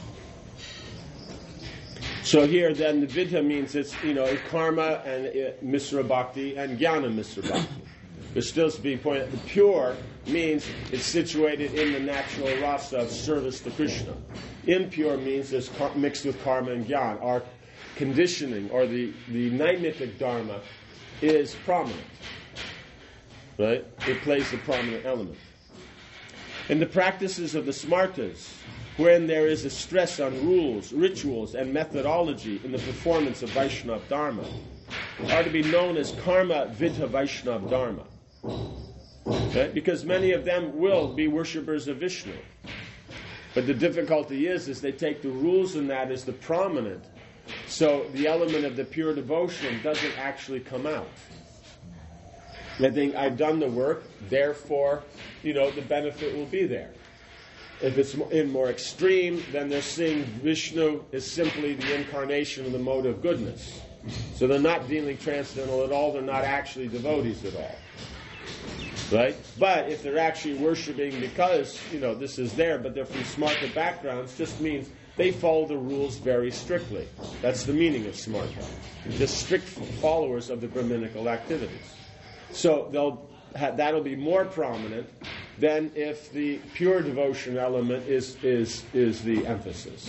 So here, then, the Vidha means it's karma and Misra Bhakti and Jnana Misra Bhakti. There's still to be pointed. The pure means it's situated in the natural rasa of service to Krishna. Impure means it's mixed with karma and jnana. Our conditioning, or the Naimitic dharma, is prominent. Right? It plays the prominent element. In the practices of the smartas, when there is a stress on rules, rituals, and methodology in the performance of Vaishnava dharma, are to be known as karma vidha Vaishnava dharma. Okay? Because many of them will be worshippers of Vishnu. But the difficulty is they take the rules in that as the prominent, so the element of the pure devotion doesn't actually come out. I think I've done the work, therefore, the benefit will be there. If it's in more extreme, then they're seeing Vishnu is simply the incarnation of the mode of goodness. So they're not dealing transcendental at all, they're not actually devotees at all. Right? But if they're actually worshipping because, this is there, but they're from smarta backgrounds, just means they follow the rules very strictly. That's the meaning of smarta. Just strict followers of the Brahminical activities. So that'll be more prominent than if the pure devotion element is the emphasis.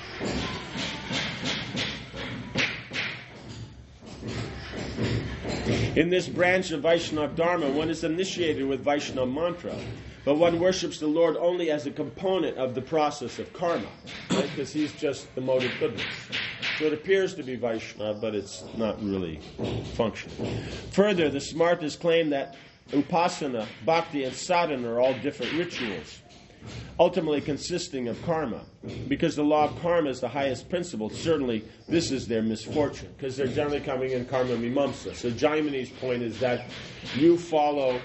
In this branch of Vaishnava Dharma, one is initiated with Vaishnava mantra, but one worships the Lord only as a component of the process of karma, right? Because he's just the mode of goodness. So it appears to be Vaishnava, but it's not really functioning. Further, the Smartas claim that Upasana, Bhakti, and Sadhana are all different rituals, ultimately consisting of karma. Because the law of karma is the highest principle, certainly this is their misfortune, because they're generally coming in karma mimamsa. So Jaimini's point is that you follow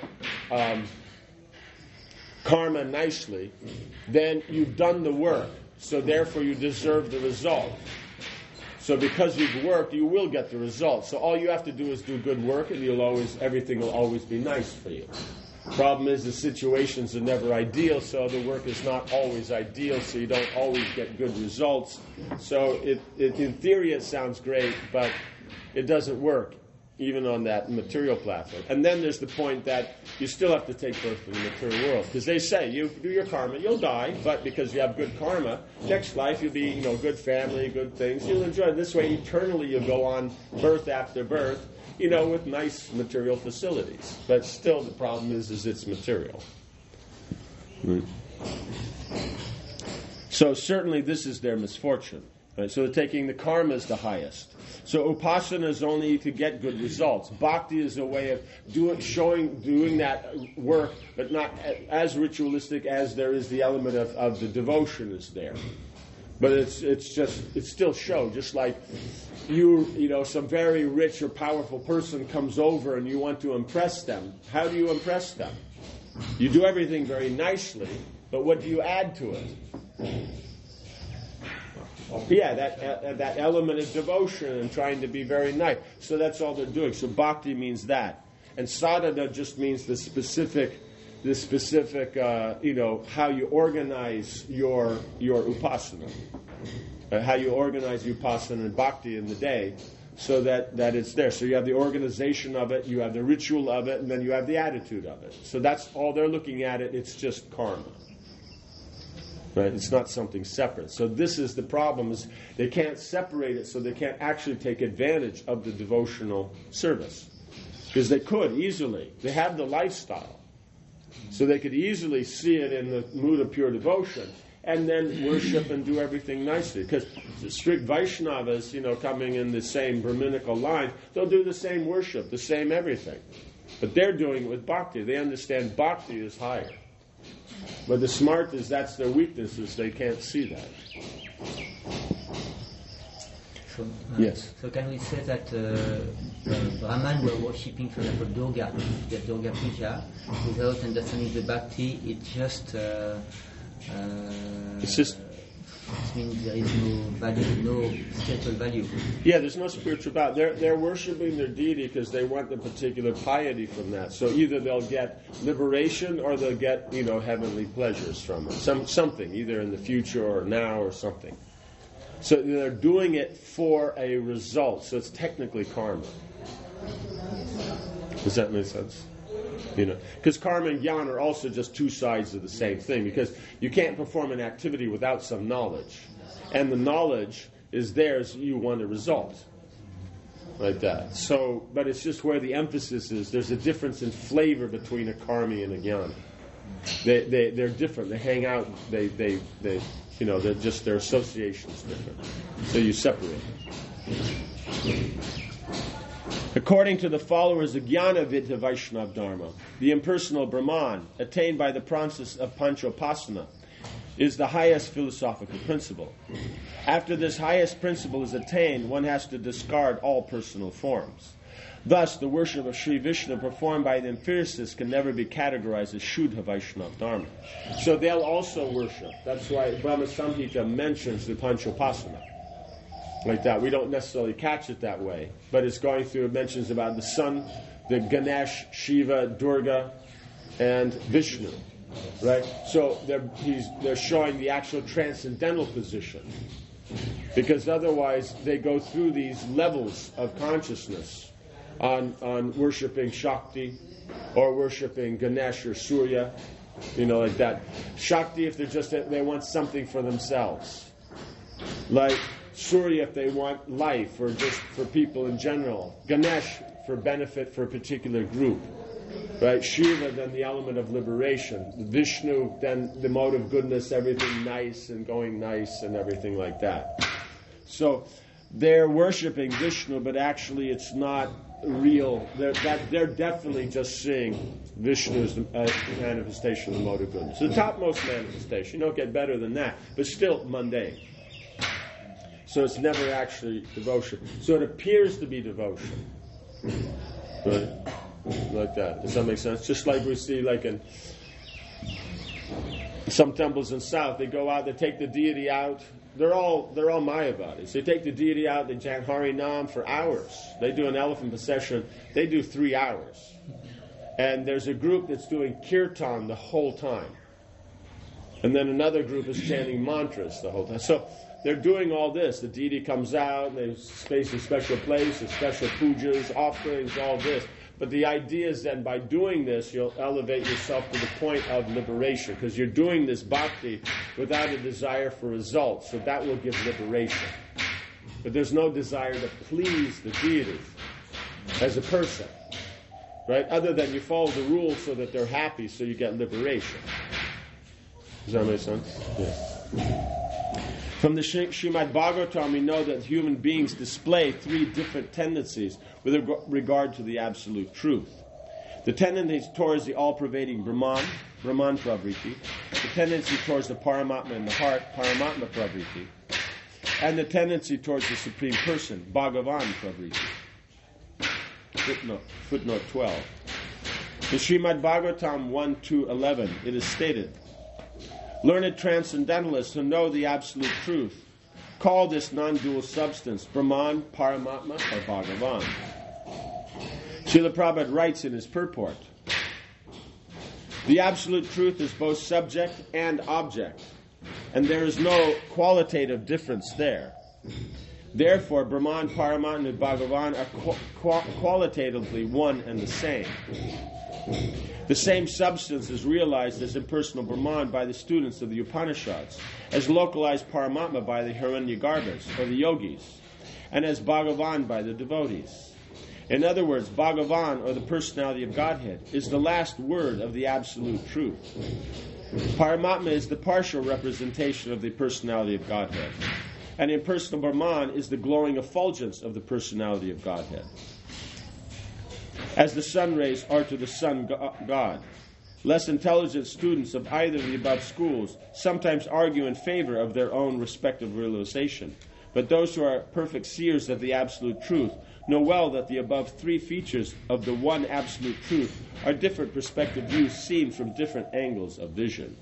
karma nicely, then you've done the work, so therefore you deserve the result. So because you've worked, you will get the result. So all you have to do is do good work, and everything will always be nice for you. Problem is the situations are never ideal, so the work is not always ideal, so you don't always get good results. So in theory it sounds great, but it doesn't work, even on that material platform. And then there's the point that you still have to take birth in the material world. Because they say, you do your karma, you'll die, but because you have good karma, next life you'll be, good family, good things, you'll enjoy it. This way, eternally you'll go on birth after birth, with nice material facilities. But still the problem is it's material. Right. So certainly this is their misfortune. Right? So they're taking the karma as the highest. So upasana is only to get good results. Bhakti is a way of doing that work, but not as ritualistic as there is the element of the devotion is there. But it's still show. Just like some very rich or powerful person comes over and you want to impress them. How do you impress them? You do everything very nicely, but what do you add to it? Yeah, that element of devotion and trying to be very nice. So that's all they're doing. So bhakti means that. And sadhana just means the specific the specific, how you organize your upasana, how you organize upasana and bhakti in the day, so that it's there. So you have the organization of it, you have the ritual of it, and then you have the attitude of it. So that's all they're looking at it. It's just karma. Right? It's not something separate. So this is the problem, is they can't separate it, so they can't actually take advantage of the devotional service. Because they could easily. They have the lifestyle. So they could easily see it in the mood of pure devotion and then worship and do everything nicely. Because the strict Vaishnavas, coming in the same Brahminical line, they'll do the same worship, the same everything. But they're doing it with bhakti. They understand bhakti is higher. But the smart is that's their weakness, is they can't see that. So, yes. So can we say that Brahman were worshipping, for example, Durga, the Durga Puja, without understanding the bhakti? It just it means there is no value, no spiritual value. Yeah, there's no spiritual value. They're worshiping their deity because they want the particular piety from that. So either they'll get liberation or they'll get heavenly pleasures from it. Something, either in the future or now or something. So they're doing it for a result. So it's technically karma. Does that make sense? Because karma and jnana are also just two sides of the same thing. Because you can't perform an activity without some knowledge, and the knowledge is there, so you want a result, like that. So, but it's just where the emphasis is. There's a difference in flavor between a karmi and a jnana. They're different. They hang out. They're just their association's different. So you separate them. According to the followers of Jnana-Vidya Vaishnava Dharma, the impersonal Brahman, attained by the process of Panchopasana, is the highest philosophical principle. After this highest principle is attained, one has to discard all personal forms. Thus, the worship of Sri Vishnu performed by the empiricists can never be categorized as Shuddha Vaishnava Dharma. So they'll also worship. That's why Brahma Samhita mentions the Panchopasana. Like that. We don't necessarily catch it that way, but it's going through, it mentions about the sun, the Ganesh, Shiva, Durga, and Vishnu. Right? So they're showing the actual transcendental position. Because otherwise they go through these levels of consciousness on worshipping Shakti or worshipping Ganesh or Surya, like that. Shakti, if they want something for themselves. Like Surya, if they want life or just for people in general. Ganesh, for benefit for a particular group. Right? Shiva, then the element of liberation. Vishnu, then the mode of goodness, everything nice and going nice and everything like that. So they're worshipping Vishnu, but actually it's not real. They're definitely just seeing Vishnu as the manifestation of the mode of goodness. The topmost manifestation. You don't get better than that, but still mundane. So it's never actually devotion. So it appears to be devotion. Right? Like that. Does that make sense? Just like we see like in some temples in South, they go out, they take the deity out. They're all Mayavadis. They take the deity out, they chant Hari Nam for hours. They do an elephant procession, they do 3 hours. And there's a group that's doing kirtan the whole time. And then another group is chanting mantras the whole time. So they're doing all this. The deity comes out, and they space a special place, a special pujas, offerings, all this. But the idea is then by doing this, you'll elevate yourself to the point of liberation, because you're doing this bhakti without a desire for results. So that will give liberation. But there's no desire to please the deity as a person, right? Other than you follow the rules so that they're happy, so you get liberation. Does that make sense? Yes. From the Srimad Bhagavatam, we know that human beings display 3 different tendencies with regard to the absolute truth. The tendency towards the all-pervading Brahman pravriti, the tendency towards the Paramatma in the heart, Paramatma pravriti, and the tendency towards the Supreme Person, Bhagavan pravriti. Footnote 12. In Srimad Bhagavatam 1-11, it is stated, learned transcendentalists who know the absolute truth call this non-dual substance Brahman, Paramatma, or Bhagavan. Srila Prabhupada writes in his purport, The absolute truth is both subject and object, and there is no qualitative difference there. Therefore, Brahman, Paramatma, and Bhagavan are qualitatively one and the same. The same substance is realized as impersonal Brahman by the students of the Upanishads, as localized Paramatma by the Hiranyagarbhas, or the yogis, and as Bhagavan by the devotees. In other words, Bhagavan, or the personality of Godhead, is the last word of the absolute truth. Paramatma is the partial representation of the personality of Godhead, and impersonal Brahman is the glowing effulgence of the personality of Godhead. As the sun rays are to the sun God, less intelligent students of either of the above schools sometimes argue in favor of their own respective realization, but those who are perfect seers of the absolute truth know well that the above three features of the one absolute truth are different perspective views seen from different angles of vision.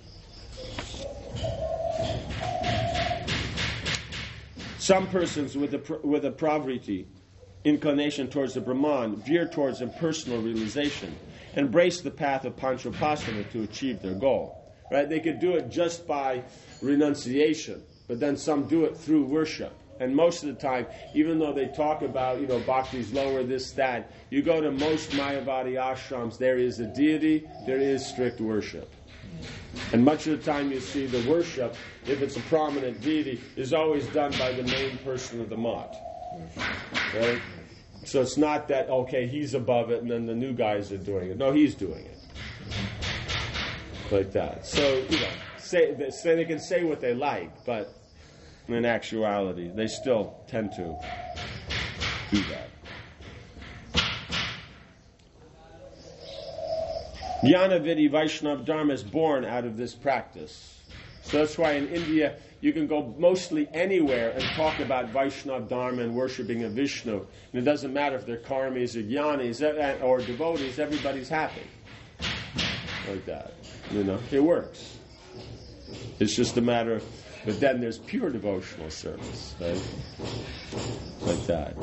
Some persons with a pravriti, inclination towards the Brahman, veer towards impersonal realization, embrace the path of Panchopasana to achieve their goal. Right? They could do it just by renunciation, but then some do it through worship. And most of the time, even though they talk about, bhakti's lower, this, that, you go to most Mayavadi ashrams, there is a deity, there is strict worship. And much of the time you see the worship, if it's a prominent deity, is always done by the main person of the mat. Right? So it's not that, okay, he's above it and then the new guys are doing it. No, he's doing it. Like that. So, they can say what they like, but in actuality, they still tend to do that. Jnana-Vidhi Vaishnava Dharma is born out of this practice. So that's why in India, you can go mostly anywhere and talk about Vaishnava Dharma and worshipping of Vishnu. And it doesn't matter if they're karmis or jnanis or devotees, everybody's happy. Like that. It works. It's just a matter of, but then there's pure devotional service, right? Like that.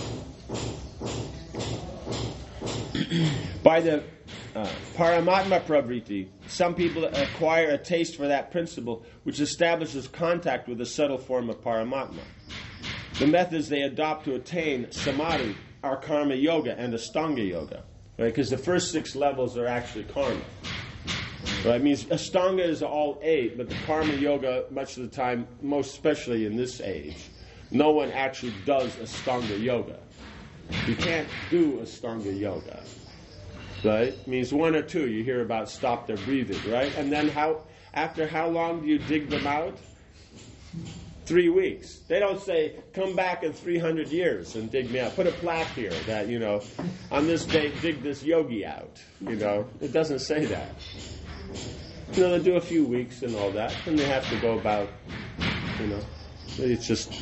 By the Paramatma Pravriti, some people acquire a taste for that principle which establishes contact with the subtle form of Paramatma. The methods they adopt to attain Samadhi are Karma Yoga and Astanga Yoga, right? Because the first 6 levels are actually karma. Right? It means Astanga is all 8, but the Karma Yoga, much of the time, most especially in this age, no one actually does Astanga Yoga. You can't do Astanga Yoga. Right? It means 1 or 2 you hear about stop their breathing, right? And then after how long do you dig them out? 3 weeks. They don't say, come back in 300 years and dig me out. Put a plaque here that, on this day, dig this yogi out. It doesn't say that. They do a few weeks and all that, and they have to go about, it's just...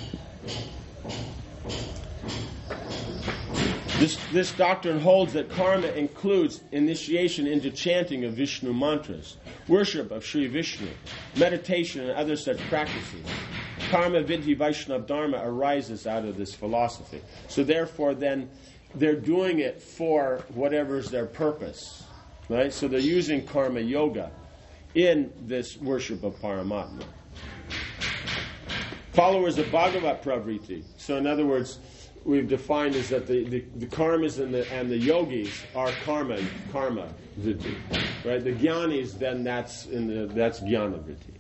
This doctrine holds that karma includes initiation into chanting of Vishnu mantras, worship of Sri Vishnu, meditation, and other such practices. Karma Vidhi Vaishnava Dharma arises out of this philosophy. So therefore, then, they're doing it for whatever's their purpose. Right? So they're using karma yoga in this worship of Paramatma. Followers of Bhagavat Pravriti. So in other words, we've defined is that the karmas and the yogis are karma vritti, right? The jnanis, then that's jnana vritti.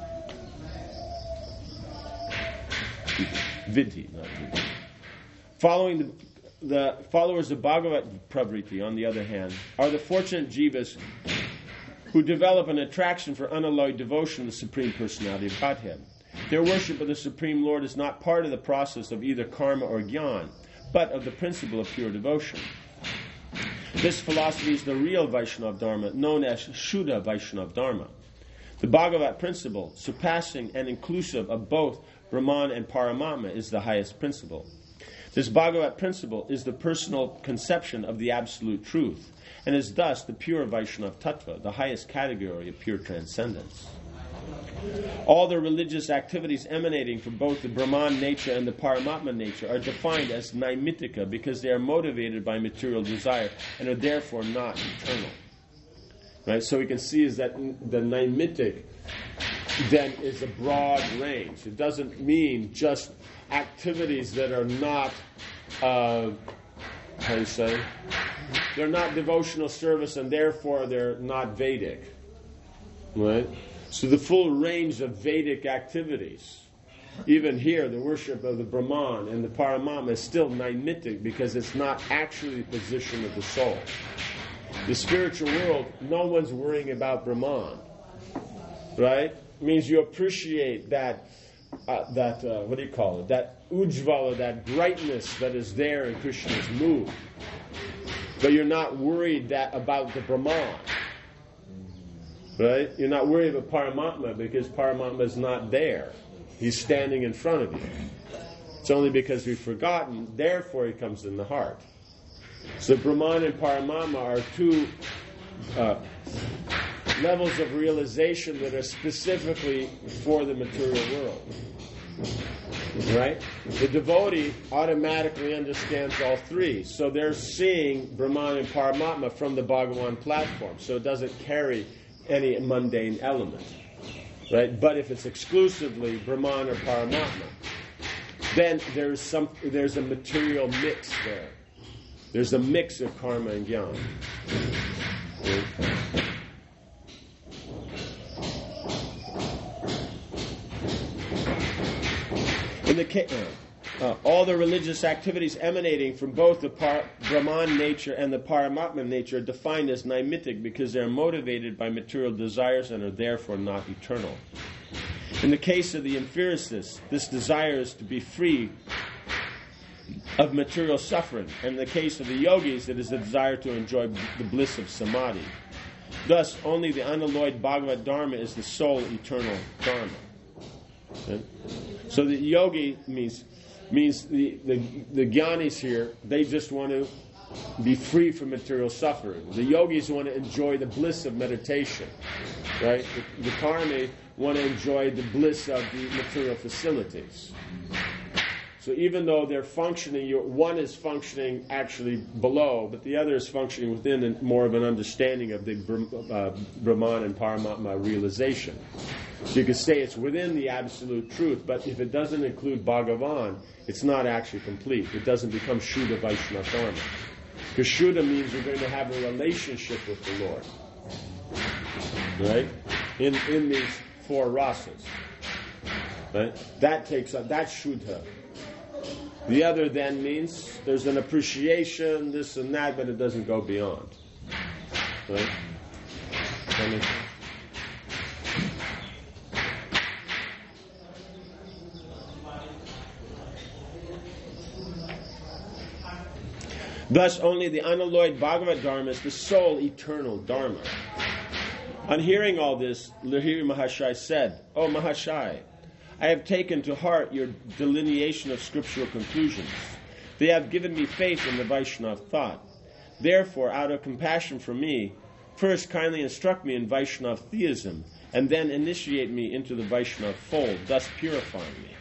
Vidhi, not vritti. Following the followers of Bhagavat Pravriti, on the other hand, are the fortunate jivas who develop an attraction for unalloyed devotion to the Supreme Personality of Godhead. Their worship of the Supreme Lord is not part of the process of either karma or jnana, but of the principle of pure devotion. This philosophy is the real Vaishnava Dharma, known as Shuddha Vaishnava Dharma. The Bhagavat principle, surpassing and inclusive of both Brahman and Paramatma, is the highest principle. This Bhagavat principle is the personal conception of the absolute truth, and is thus the pure Vaishnava Tattva, the highest category of pure transcendence. All the religious activities emanating from both the Brahman nature and the Paramatma nature are defined as Naimitika because they are motivated by material desire and are therefore not eternal. Right? So we can see is that the Naimittic then is a broad range. It doesn't mean just activities that are not, how do you say? They're not devotional service and therefore they're not Vedic. Right? So the full range of Vedic activities, even here, the worship of the Brahman and the Paramatma is still Naimittic because it's not actually the position of the soul. The spiritual world, no one's worrying about Brahman. Right? It means you appreciate that, what do you call it? That ujvala, that brightness that is there in Krishna's mood. But you're not worried about the Brahman. Right? You're not worried about Paramatma because Paramatma is not there. He's standing in front of you. It's only because we've forgotten, therefore he comes in the heart. So Brahman and Paramatma are two levels of realization that are specifically for the material world. Right? The devotee automatically understands all three. So they're seeing Brahman and Paramatma from the Bhagavan platform. So it doesn't carry any mundane element. Right? But if it's exclusively Brahman or Paramatma, then there's a material mix there. There's a mix of karma and jnana. Right? All the religious activities emanating from both the Brahman nature and the Paramatma nature are defined as Naimittic because they are motivated by material desires and are therefore not eternal. In the case of the empiricists, this desire is to be free of material suffering, and in the case of the yogis, it is the desire to enjoy the bliss of samadhi. Thus, only the unalloyed Bhagavad Dharma is the sole eternal Dharma. Okay? So the yogi means the jnanis here, they just want to be free from material suffering. The yogis want to enjoy the bliss of meditation. Right? The karmi want to enjoy the bliss of the material facilities. So even though they're functioning, one is functioning actually below, but the other is functioning within more of an understanding of the Brahman and Paramatma realization. So you could say it's within the absolute truth, but if it doesn't include Bhagavan, it's not actually complete. It doesn't become Shuddha Vaishnava Dharma. Because Shuddha means you're going to have a relationship with the Lord. Right? In these four rasas. Right? That takes up, that's Shuddha. The other then means there's an appreciation, this and that, but it doesn't go beyond. Right? Thus, only the unalloyed Bhagavad Dharma is the sole eternal Dharma. On hearing all this, Lahiri Mahashai said, "O Mahashai, I have taken to heart your delineation of scriptural conclusions. They have given me faith in the Vaishnava thought. Therefore, out of compassion for me, first kindly instruct me in Vaishnava theism, and then initiate me into the Vaishnava fold, thus purifying me."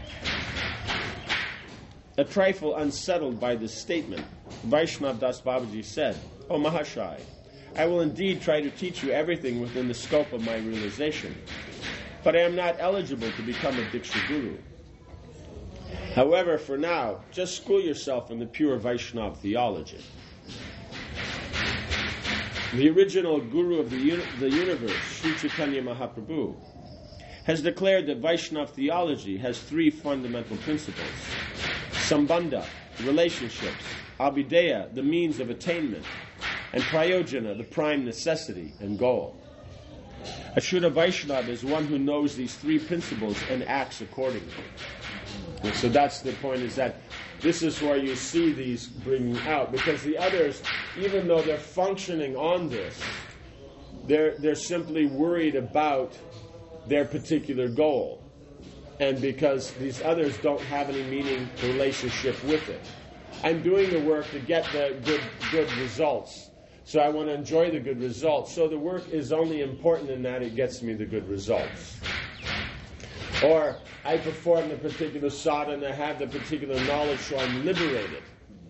A trifle unsettled by this statement, Vaishnav Das Babaji said, "O Mahashai, I will indeed try to teach you everything within the scope of my realization, but I am not eligible to become a Diksha Guru. However, for now, just school yourself in the pure Vaishnava theology." The original Guru of the universe, Sri Chaitanya Mahaprabhu, has declared that Vaishnava theology has three fundamental principles: Sambandha, relationships; Abhideya, the means of attainment; and Prayojana, the prime necessity and goal. A Shuddha Vaishnava is one who knows these three principles and acts accordingly. And so that's the point, is that this is where you see these bringing out, because the others, even though they're functioning on this, they're simply worried about their particular goal. And because these others don't have any meaning relationship with it. I'm doing the work to get the good results. So I want to enjoy the good results. So the work is only important in that it gets me the good results. Or I perform the particular sadhana, I have the particular knowledge, so I'm liberated.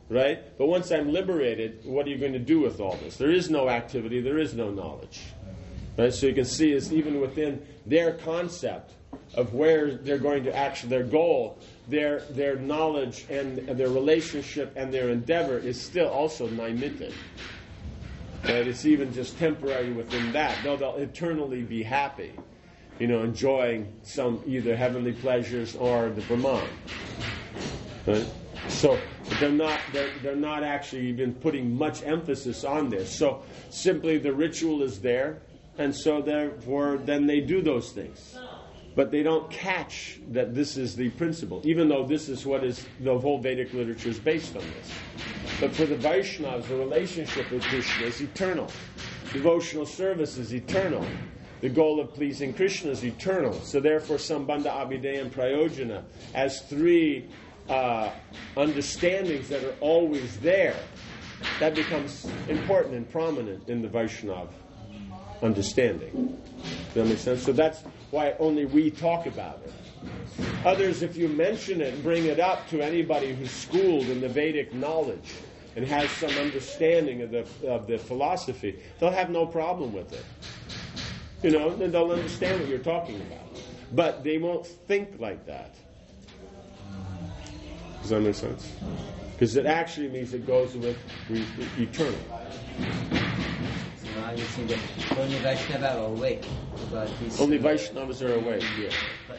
right? But once I'm liberated, what are you going to do with all this? There is no activity, there is no knowledge. Right? So you can see is even within their concept of where they're going to actually, their goal, their knowledge and their relationship and their endeavor is still also nimitic. Right? It's even just temporary within that. They'll eternally be happy, enjoying some either heavenly pleasures or the Brahman. Right? So they're not actually even putting much emphasis on this. So simply the ritual is there, and so therefore then they do those things. But they don't catch that this is the principle, even though this is what is the whole Vedic literature is based on this. But for the Vaishnavas, the relationship with Krishna is eternal. Devotional service is eternal. The goal of pleasing Krishna is eternal. So therefore, Sambandha, Abhideya, and Prayojana as three understandings that are always there, that becomes important and prominent in the Vaishnava understanding. Does that make sense? So that's why only we talk about it. Others, if you mention it and bring it up to anybody who's schooled in the Vedic knowledge and has some understanding of the philosophy, they'll have no problem with it. Then they'll understand what you're talking about. But they won't think like that. Does that make sense? Because it actually means it goes with eternal. You see that only Vaishnavas are awake about this. Only Vaishnavas are awake, yeah.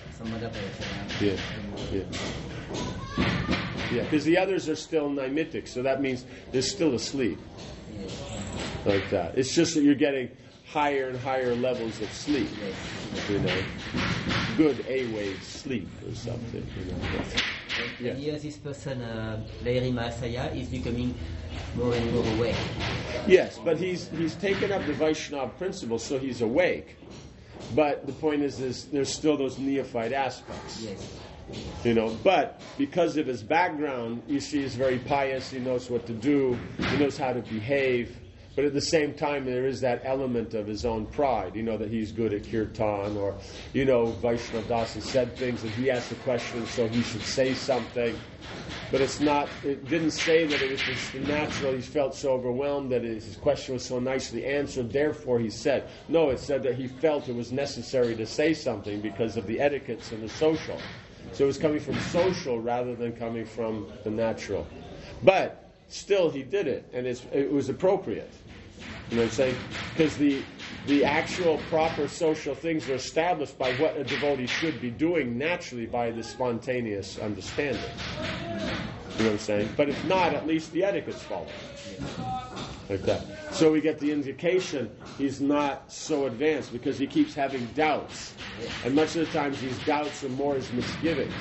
Yeah, because the others are still nimitic, so that means they're still asleep. Yes. Like that. It's just that you're getting higher and higher levels of sleep. Yes. Good A-wave sleep or something. And here this person, Lahiri Mahasaya, is becoming more and more awake. Yes, but he's taken up the Vaishnava principle, so he's awake. But the point is there's still those neophyte aspects. Yes. But because of his background, you see he's very pious, he knows what to do, he knows how to behave. But at the same time, there is that element of his own pride, that he's good at kirtan, or, Vaishnava Das has said things and he asked a question, so he should say something. But it didn't say that it was just natural, he felt so overwhelmed that his question was so nicely answered, therefore he said. No, it said that he felt it was necessary to say something because of the etiquettes and the social. So it was coming from social rather than coming from the natural. But still he did it, and it was appropriate. You know what I'm saying? Because the actual proper social things are established by what a devotee should be doing naturally by the spontaneous understanding. You know what I'm saying? But if not, at least the etiquette's followed. Like that. So we get the indication he's not so advanced because he keeps having doubts. And much of the times these doubts are more his misgivings.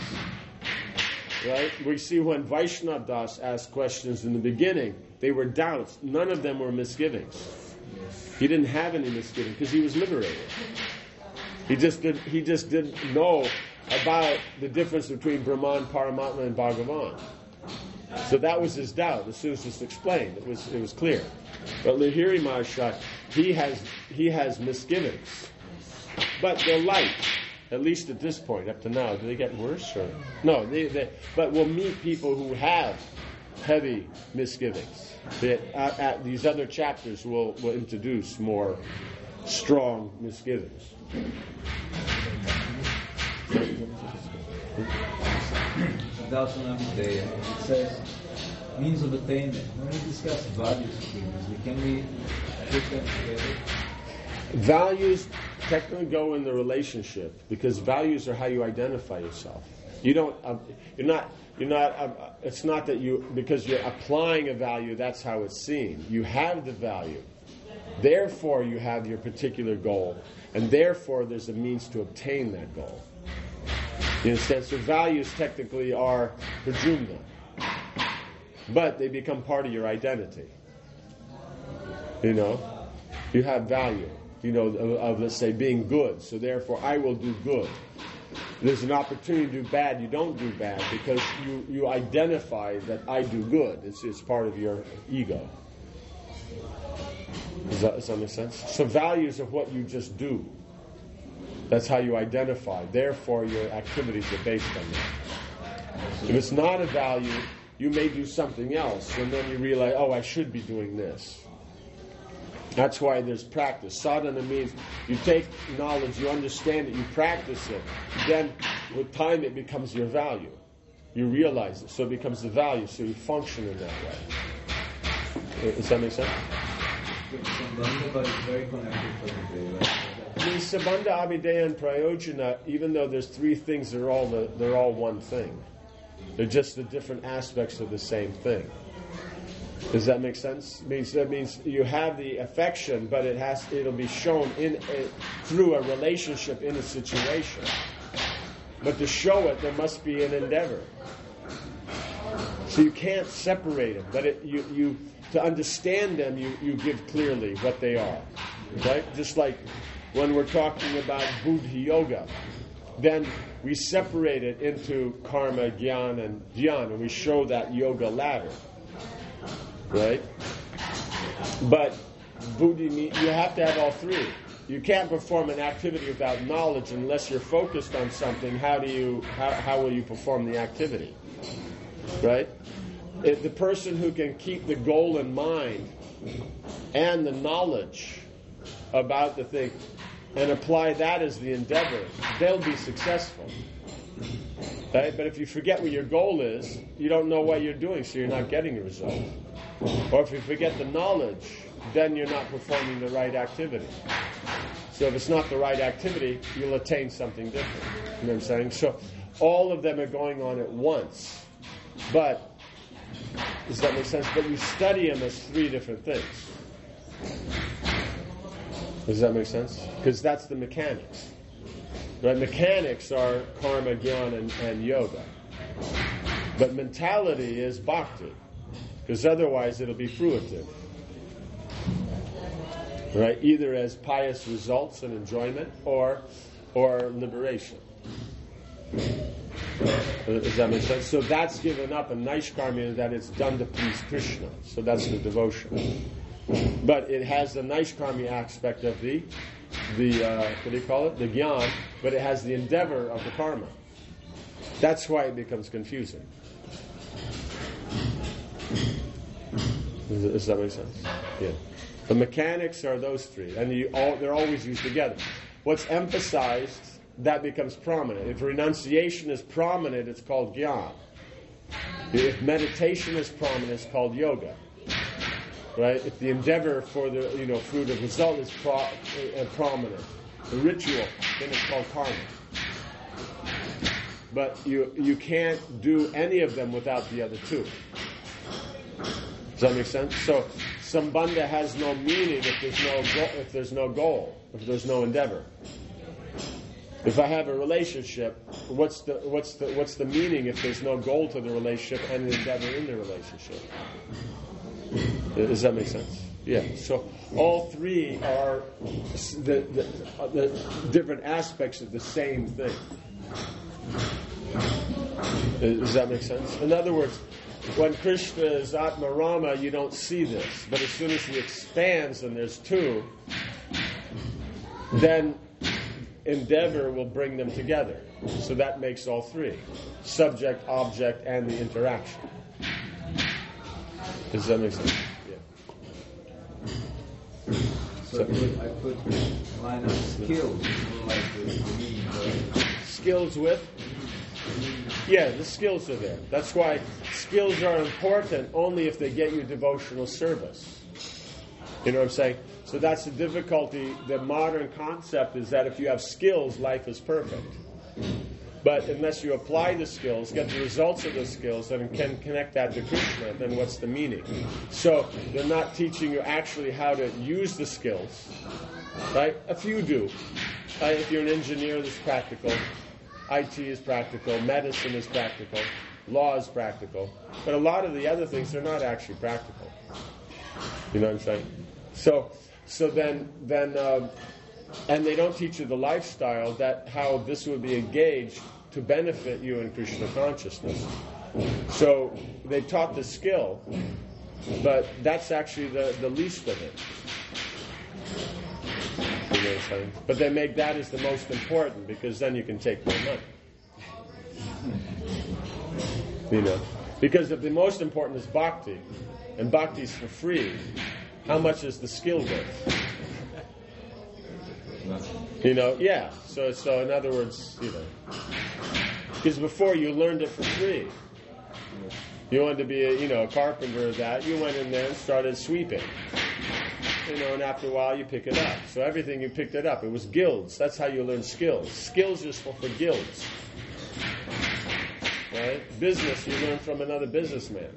Right? We see when Vaishnava Das asked questions in the beginning, they were doubts. None of them were misgivings. He didn't have any misgivings because he was liberated. He just didn't know about the difference between Brahman, Paramatma, and Bhagavan. So that was his doubt. As soon as it's explained, it was clear. But Lahiri Mahasaya, he has misgivings, but they're light. At least at this point, up to now. Do they get worse? Or no? But we'll meet people who have heavy misgivings. At these other chapters, will introduce more strong misgivings. It says means of attainment. When we discuss values, can we put them together? Values technically go in the relationship because values are how you identify yourself. You don't. You're not. It's not that because you're applying a value. That's how it's seen. You have the value. Therefore, you have your particular goal, and therefore, there's a means to obtain that goal. You understand? So values technically are prajumna, but they become part of your identity. You have value. Of let's say being good. So therefore, I will do good. There's an opportunity to do bad. You don't do bad because you identify that I do good. It's part of your ego. Does that make sense? So values are what you just do. That's how you identify. Therefore, your activities are based on that. If it's not a value, you may do something else, and then you realize, oh, I should be doing this. That's why there's practice. Sadhana means you take knowledge, you understand it, you practice it. Then with time it becomes your value. You realize it, so it becomes the value, so you function in that way. Does that make sense? But it's very connected to the day, right? I mean, Sabandha, Abhideya, and Prayojana, even though there's three things, they're all one thing. They're just the different aspects of the same thing. Does that make sense? That means you have the affection, but it'll be shown through a relationship in a situation. But to show it, there must be an endeavor. So you can't separate them, but to understand them, you give clearly what they are. Right? Just like when we're talking about Buddhi Yoga, then we separate it into karma, jnana, and dhyan, and we show that yoga ladder. Right? But Buddhi, you have to have all three. You can't perform an activity without knowledge unless you're focused on something. How will you perform the activity? Right? If the person who can keep the goal in mind and the knowledge about the thing and apply that as the endeavor, they'll be successful. Right? But if you forget what your goal is, you don't know what you're doing, so you're not getting a result. Or if you forget the knowledge, then you're not performing the right activity. So if it's not the right activity, you'll attain something different. You know what I'm saying? So all of them are going on at once. But, does that make sense? But you study them as three different things. Does that make sense? Because that's the mechanics. Right? Mechanics are karma, jnana, and yoga. But mentality is bhakti. Because otherwise it'll be fruitive. Right? Either as pious results and enjoyment or liberation. Does that make sense? So that's given up in Naishkarmya, that it's done to please Krishna. So that's the devotion. But it has the Naishkarmya aspect of the what do you call it? The jnana, but it has the endeavor of the karma. That's why it becomes confusing. Does that make sense? Yeah. The mechanics are those three, and they're always used together. What's emphasized, that becomes prominent. If renunciation is prominent, it's called jnana. If meditation is prominent, it's called yoga. Right? If the endeavor for the fruit of result is prominent, the ritual, then it's called karma. But you can't do any of them without the other two. Does that make sense? So Sambandha has no meaning if there's no goal, if there's no endeavor. If I have a relationship, what's the meaning if there's no goal to the relationship and an endeavor in the relationship? Does that make sense? Yeah. So all three are the different aspects of the same thing. Does that make sense? In other words, when Krishna is Atma Rama, you don't see this. But as soon as he expands and there's two, then endeavor will bring them together. So that makes all three. Subject, object, and the interaction. Does that make sense? Yeah. So I could line up skills, like the skills with? Yeah, the skills are there. That's why skills are important only if they get you devotional service. You know what I'm saying? So that's the difficulty. The modern concept is that if you have skills, life is perfect. But unless you apply the skills, get the results of the skills, and can connect that to Krishna, then what's the meaning? So they're not teaching you actually how to use the skills. Right? A few do. If you're an engineer, that's practical. IT is practical. Medicine is practical. Law is practical. But a lot of the other things, they're not actually practical. You know what I'm saying? So then, and they don't teach you the lifestyle, that how this would be engaged to benefit you in Krishna consciousness. So they taught the skill, but that's actually the least of it. You know what I'm saying? But they make that as the most important, because then you can take more money. You know? Because if the most important is bhakti, and bhakti is for free, how much is the skill worth? Yeah. So in other words, because before you learned it for free. You wanted to be a carpenter or that. You went in there and started sweeping. And after a while you pick it up. So everything you picked it up. It was guilds. That's how you learn skills. Skills is for guilds. Right? Business, you learn from another businessman.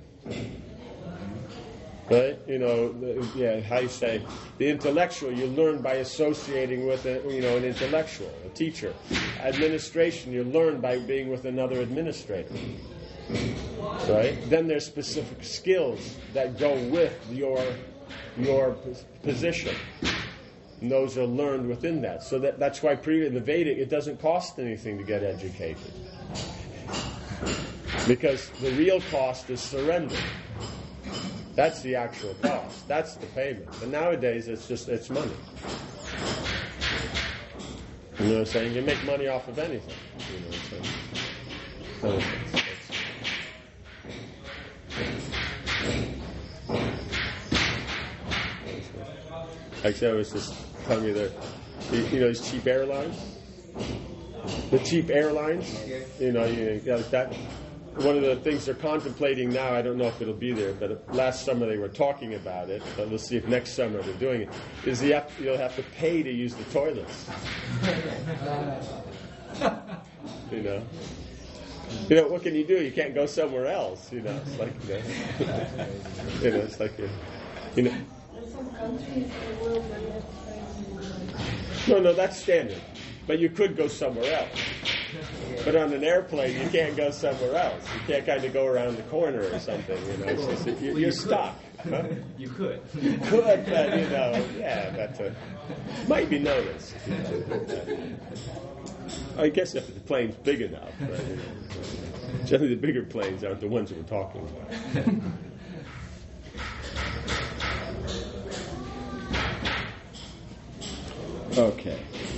Right? How you say, the intellectual, you learn by associating with an intellectual, a teacher. Administration, you learn by being with another administrator. Right? Then there's specific skills that go with your position. And those are learned within that. So that's why in the Vedic, it doesn't cost anything to get educated. Because the real cost is surrender. That's the actual cost. That's the payment. But nowadays, it's money. You know what I'm saying? You make money off of anything. You know what I'm saying? Actually, I was just telling you that, these cheap airlines? The cheap airlines? You got that. One of the things they're contemplating now, I don't know if it'll be there, but last summer they were talking about it, but we'll see if next summer they're doing it, is you'll have to pay to use the toilets. What can you do? You can't go somewhere else. It's like, it's like, In some countries, the world No, that's standard. But you could go somewhere else. But on an airplane, you can't go somewhere else. You can't kind of go around the corner or something. It's just, you're stuck. Huh? You could. You could, but that might be noticed. I guess if the plane's big enough. But, generally, the bigger planes aren't the ones that we're talking about. Okay.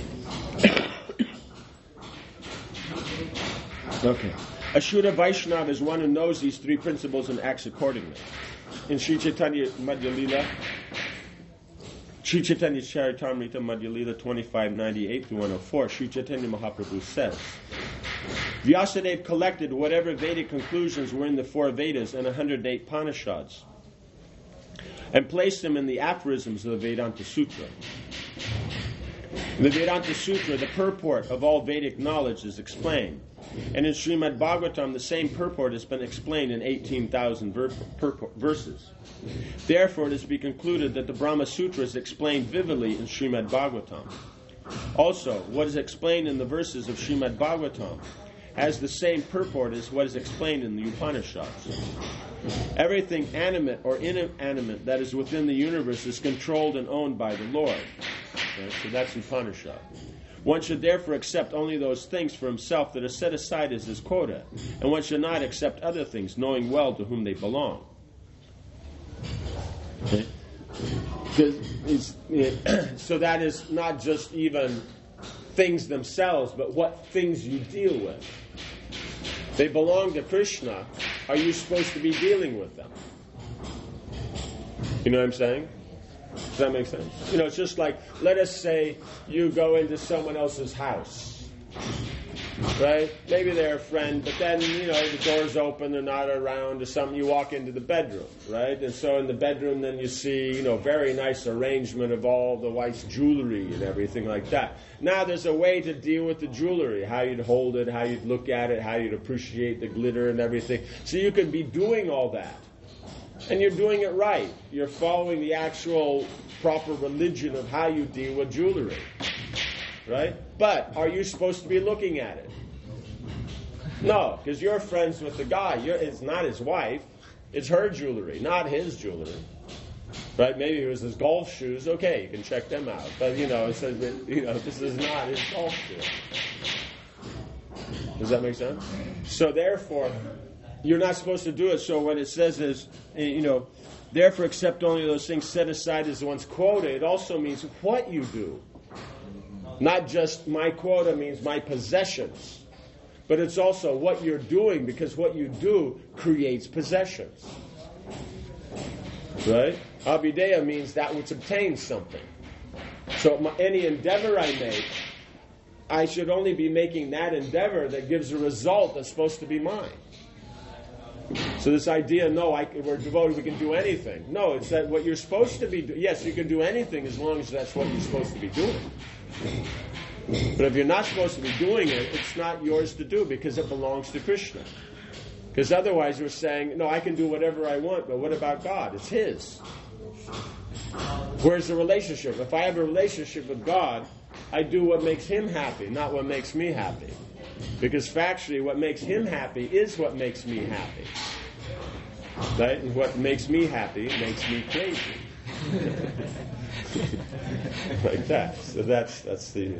A Shuddha Vaishnava is one who knows these three principles and acts accordingly. In Sri Chaitanya Madhya Lila, Sri Chaitanya Charitamrita Madhya Lila 2598-104, Sri Chaitanya Mahaprabhu says, Vyasadeva collected whatever Vedic conclusions were in the 4 Vedas and 108 Upanishads and placed them in the aphorisms of the Vedanta Sutra. In the Vedanta Sutra, the purport of all Vedic knowledge is explained. And in Srimad Bhagavatam, the same purport has been explained in 18,000 verses. Therefore, it is to be concluded that the Brahma Sutra is explained vividly in Srimad Bhagavatam. Also, what is explained in the verses of Srimad Bhagavatam has the same purport as what is explained in the Upanishads. Everything animate or inanimate that is within the universe is controlled and owned by the Lord. Right? So that's Upanishad. One should therefore accept only those things for himself that are set aside as his quota, and one should not accept other things, knowing well to whom they belong. Okay? So that is not just even things themselves, but what things you deal with. They belong to Krishna. Are you supposed to be dealing with them? You know what I'm saying? Does that make sense? It's just like, let us say you go into someone else's house. Right? Maybe they're a friend, but then, the door's open, they're not around or something, you walk into the bedroom, right? And so in the bedroom then you see, very nice arrangement of all the wife's jewelry and everything like that. Now there's a way to deal with the jewelry, how you'd hold it, how you'd look at it, how you'd appreciate the glitter and everything. So you could be doing all that. And you're doing it right. You're following the actual proper religion of how you deal with jewelry. Right? But are you supposed to be looking at it? No, because you're friends with the guy. It's not his wife. It's her jewelry, not his jewelry. Right? Maybe it was his golf shoes. Okay, you can check them out. But, it says that, this is not his golf shoes. Does that make sense? So therefore, you're not supposed to do it. So what it says is, therefore accept only those things set aside as one's quota. It also means what you do. Not just my quota means my possessions. but it's also what you're doing, because what you do creates possessions. Right? Abhideya means that which obtains something. So any endeavor I make, I should only be making that endeavor that gives a result that's supposed to be mine. So this idea, we're devoted, we can do anything. No, it's that what you're supposed to be doing. Yes, you can do anything as long as that's what you're supposed to be doing. But if you're not supposed to be doing it, it's not yours to do because it belongs to Krishna. Because otherwise you're saying, no, I can do whatever I want, but what about God? It's His. Where's the relationship? If I have a relationship with God, I do what makes Him happy, not what makes me happy. Because factually, what makes Him happy is what makes me happy. Right? And what makes me happy makes me crazy. Like that. So that's the...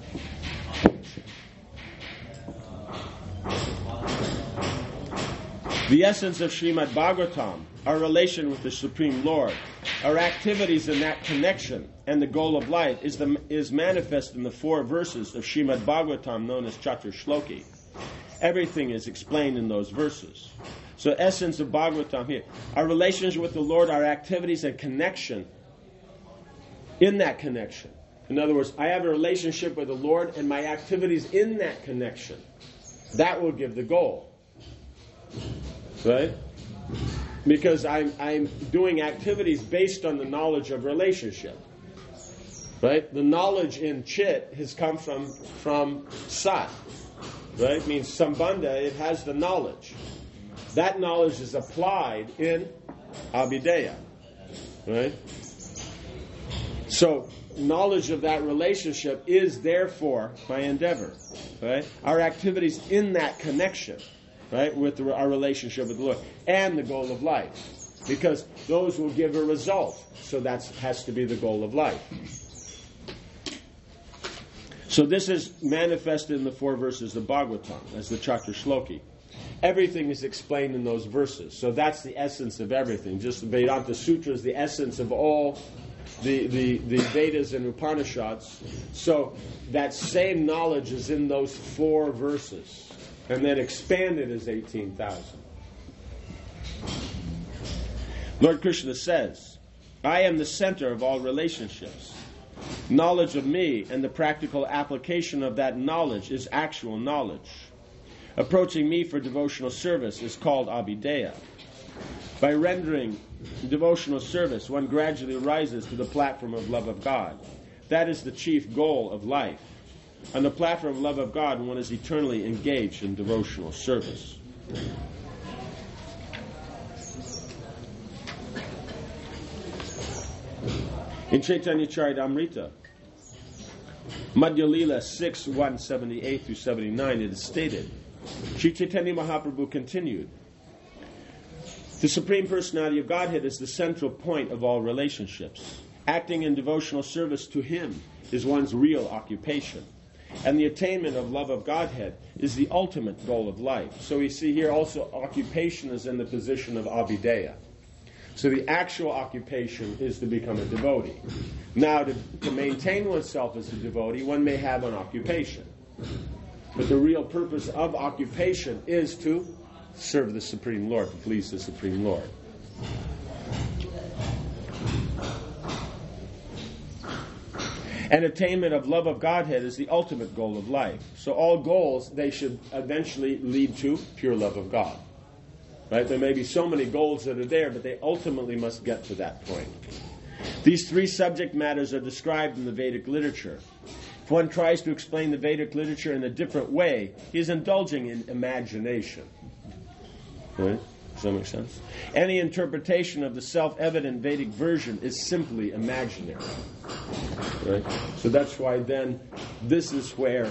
The essence of Srimad Bhagavatam, our relation with the Supreme Lord, our activities in that connection, and the goal of life is manifest in the 4 verses of Srimad Bhagavatam known as Chatur Shloki. Everything is explained in those verses. So essence of Bhagavatam here, our relationship with the Lord, our activities and connection, in that connection. In other words, I have a relationship with the Lord and my activities in that connection. That will give the goal. Right? Because I'm doing activities based on the knowledge of relationship. Right? The knowledge in Chit has come from Sat. Right? It means Sambandha, it has the knowledge. That knowledge is applied in Abhideya. Right? So, knowledge of that relationship is therefore my endeavor. Right? Our activities in that connection. Right, with our relationship with the Lord, and the goal of life, because those will give a result. So that has to be the goal of life. So this is manifested in the 4 verses of Bhagavatam as the Chatur Shloki. Everything is explained in those verses. So that's the essence of everything. Just the Vedanta Sutra is the essence of all the Vedas and Upanishads. So that same knowledge is in those 4 verses. And then expanded as 18,000. Lord Krishna says, I am the center of all relationships. Knowledge of me and the practical application of that knowledge is actual knowledge. Approaching me for devotional service is called Abhideya. By rendering devotional service, one gradually rises to the platform of love of God. That is the chief goal of life. On the platform of love of God, one is eternally engaged in devotional service. In Chaitanya Charitamrita, Madhya Lila 6, 178 through 79, it is stated, Sri Chaitanya Mahaprabhu continued, the Supreme Personality of Godhead is the central point of all relationships. Acting in devotional service to Him is one's real occupation. And the attainment of love of Godhead is the ultimate goal of life. So we see here also occupation is in the position of Abhideya. So the actual occupation is to become a devotee. Now, to maintain oneself as a devotee, one may have an occupation. But the real purpose of occupation is to serve the Supreme Lord, to please the Supreme Lord. And attainment of love of Godhead is the ultimate goal of life. So all goals, they should eventually lead to pure love of God. Right? There may be so many goals that are there, but they ultimately must get to that point. These 3 subject matters are described in the Vedic literature. If one tries to explain the Vedic literature in a different way, he is indulging in imagination. Right? Does that make sense? Any interpretation of the self-evident Vedic version is simply imaginary. Right? So that's why then this is where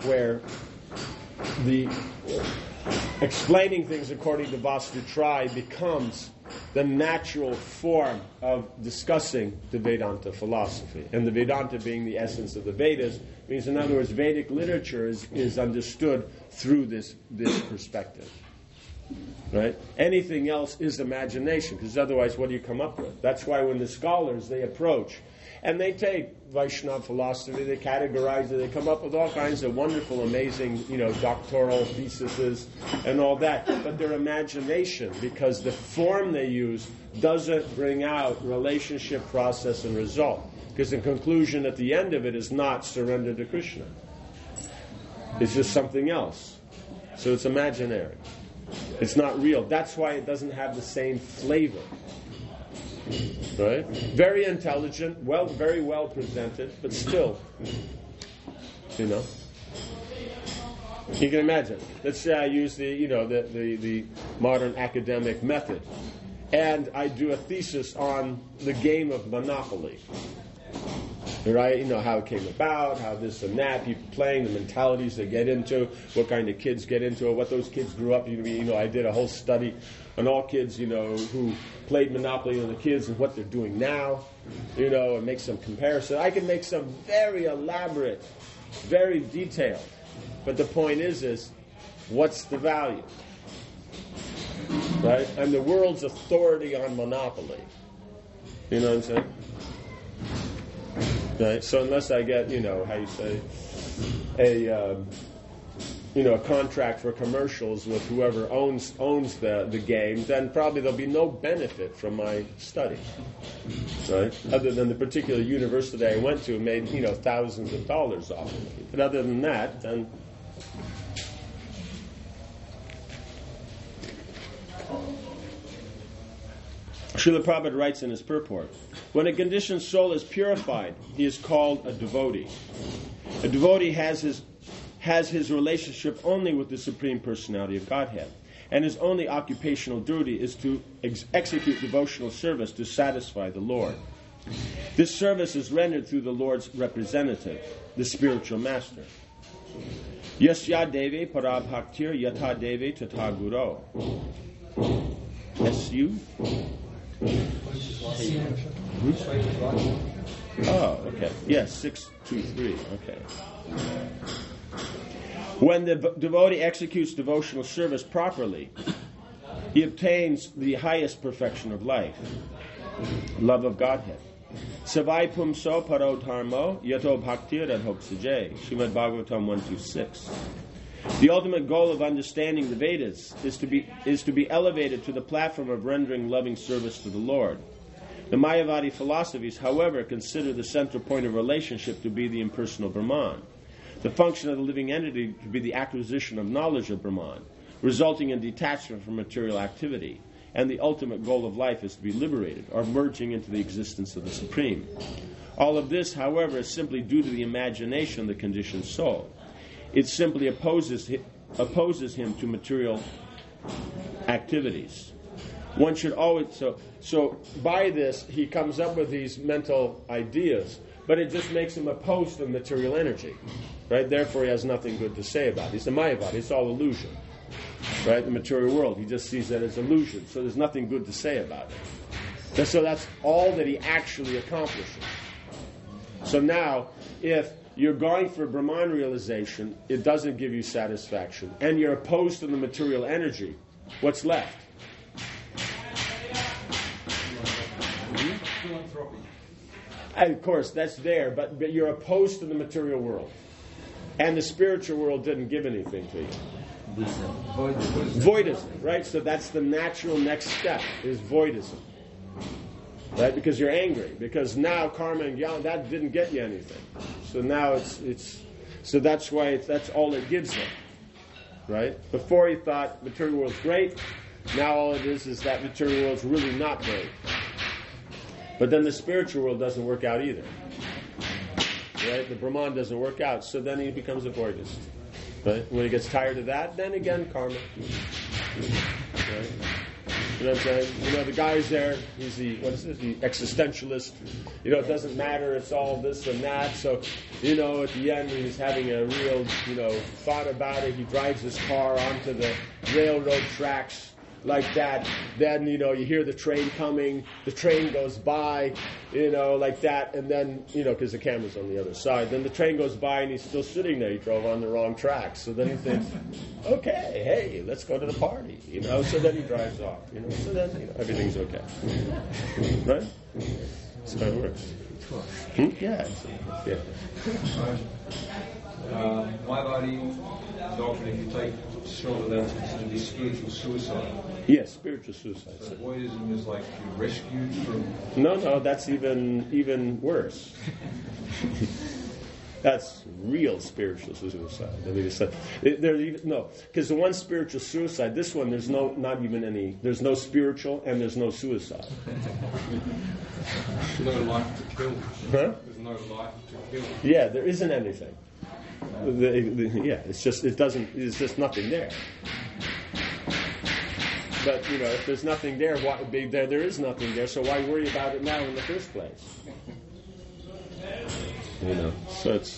the explaining things according to Vastu becomes the natural form of discussing the Vedanta philosophy. And the Vedanta being the essence of the Vedas means, in other words, Vedic literature is understood through this perspective. Right? Anything else is imagination, because otherwise what do you come up with? That's why when the scholars, they approach And they take Vaishnava philosophy, they categorize it, they come up with all kinds of wonderful, amazing, doctoral theses and all that. But their imagination, because the form they use doesn't bring out relationship, process, and result. Because the conclusion at the end of it is not surrender to Krishna. It's just something else. So it's imaginary. It's not real. That's why it doesn't have the same flavor. Right? Very intelligent, very well presented, but still, you can imagine. Let's say I use the modern academic method, and I do a thesis on the game of Monopoly. Right? How it came about, how this and that, people playing, the mentalities they get into, what kind of kids get into it, what those kids grew up to be. I did a whole study on all kids, who played Monopoly, and the kids and what they're doing now, and make some comparison. I can make some very elaborate, very detailed. But the point is what's the value? Right? I'm the world's authority on Monopoly. You know what I'm saying? Right? So unless I get, a contract for commercials with whoever owns the game, then probably there'll be no benefit from my study. Right? Other than the particular university I went to made, thousands of dollars off of it. But other than that, then... Srila Prabhupada writes in his purport, when a conditioned soul is purified, he is called a devotee. A devotee has his relationship only with the Supreme Personality of Godhead, and his only occupational duty is to execute devotional service to satisfy the Lord. This service is rendered through the Lord's representative, the spiritual master. Yasya Devi Parabhaktir Yatha Devi Tata Guru. S.U.? Oh, okay. Yes, 623. Okay. When the devotee executes devotional service properly, he obtains the highest perfection of life, love of Godhead. Savai pumso paro dharmo yato bhaktir adhoksajay. Srimad Bhagavatam 126. The ultimate goal of understanding the Vedas is to be elevated to the platform of rendering loving service to the Lord. The Mayavadi philosophies, however, consider the central point of relationship to be the impersonal Brahman. The function of the living entity to be the acquisition of knowledge of Brahman, resulting in detachment from material activity. And the ultimate goal of life is to be liberated, or merging into the existence of the Supreme. All of this, however, is simply due to the imagination of the conditioned soul. It simply opposes him to material activities. One should always... So by this, he comes up with these mental ideas, but it just makes him opposed to material energy. Right? Therefore, he has nothing good to say about it. He's a Mayavadi. It's all illusion. Right? The material world. He just sees that as illusion. So there's nothing good to say about it. So that's all that he actually accomplishes. So now, if you're going for Brahman realization, it doesn't give you satisfaction, and you're opposed to the material energy, what's left? Philanthropy. And of course, that's there, but you're opposed to the material world. And the spiritual world didn't give anything to you. Voidism, right? So that's the natural next step, is voidism. Right? Because you're angry. Because now karma and jnana, that didn't get you anything. So now so that's why that's all it gives him. Right? Before he thought material world's great, now all it is that material world's really not great. But then the spiritual world doesn't work out either. Right? The Brahman doesn't work out, so then he becomes a voidist. Right? When he gets tired of that, then again karma. Right? You know what I'm saying? The guy's there, he's the existentialist. It doesn't matter, it's all this and that. So, at the end he's having a real, thought about it. He drives his car onto the railroad tracks like that. Then, you hear the train coming, the train goes by, like that. And then, because the camera's on the other side, then the train goes by and he's still sitting there. He drove on the wrong tracks. So then he thinks, okay, hey, let's go to the party, So then he drives off, So then, everything's okay. Right? That's how it works. Torch. Yeah. Yeah. My body doctrine, if you take stronger than to be spiritual suicide. Yes, spiritual suicide. So voidism is like you're rescued from. No, that's even worse. That's real spiritual suicide. I mean, because the one spiritual suicide, this one there's no spiritual and there's no suicide. No life to kill. Huh? There's no life to kill. Yeah, there isn't anything. It's just nothing there. But if there's nothing there, there is nothing there. So why worry about it now in the first place? So it's.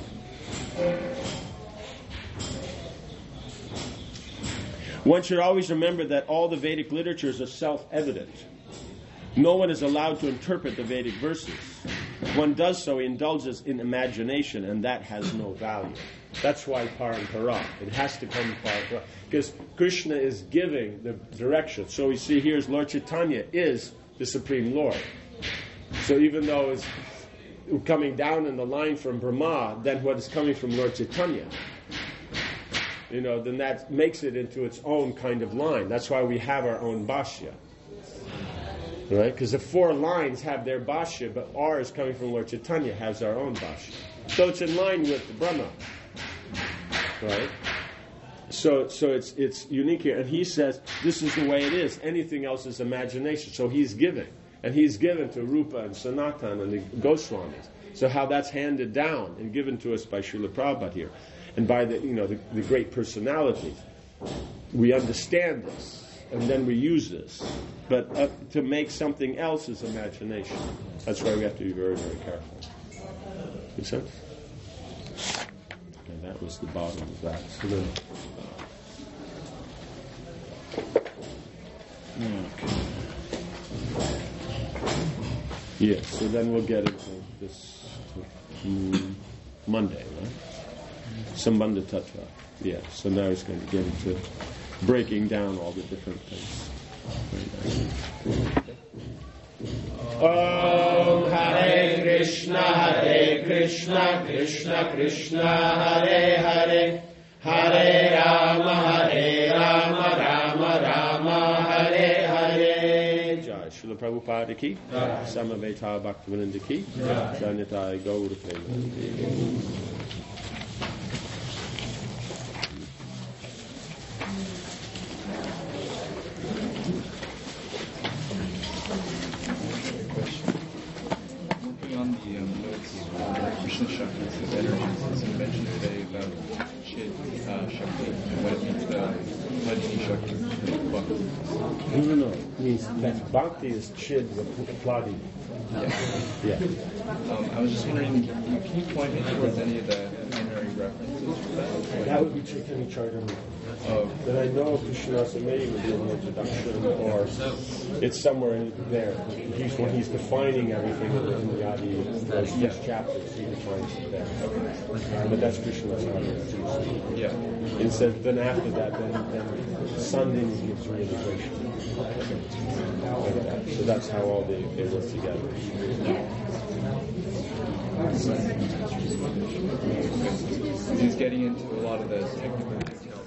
One should always remember that all the Vedic literatures are self-evident. No one is allowed to interpret the Vedic verses. If one does so, he indulges in imagination, and that has no value. That's why parampara. It has to come parampara. Because Krishna is giving the direction. So we see here is Lord Chaitanya is the Supreme Lord. So even though it's coming down in the line from Brahma, then what is coming from Lord Chaitanya, then that makes it into its own kind of line. That's why we have our own Bhashya. Right? Because the 4 lines have their Bhashya, but ours coming from Lord Chaitanya has our own Bhashya. So it's in line with the Brahma. Right? So it's unique here. And he says, this is the way it is. Anything else is imagination. So he's giving. And he's given to Rupa and Sanatana and the Goswamis. So how that's handed down and given to us by Srila Prabhupada here. And by the great personalities. We understand this. And then we use this. But to make something else is imagination. That's why we have to be very, very careful. Make sense? Okay, that was the bottom of that. So then... Yeah, so then we'll get into this Monday, right? Sambandha Tattva. Yeah, so now he's going to get into breaking down all the different things. Om Hare Krishna, Krishna Krishna, Hare Hare, Hare Rama, Rama Rama, Hare Hare. Jai Srila Prabhupada ki, Samaveta Bhaktivinanda ki, Janitai Gaura Prema. Krishna Shakti, his energies, you mentioned today about Chid Shakti, and what it means to Bhajini Shakti. No. It means that Bhakti is Chid Pladi. Yeah. I was just wondering, can you point me towards any of the primary references for that? That would be Chaitanya Charitamrita. That I know Krishnadas maybe would be an introduction, or it's somewhere in there. When he's defining everything in the Adi, those first chapters, he defines it there. But that's Krishnadas Charitamrita. Yeah. And so then after that, then Sandhini gives realization. So that's how all they work together. He's getting into a lot of the technical details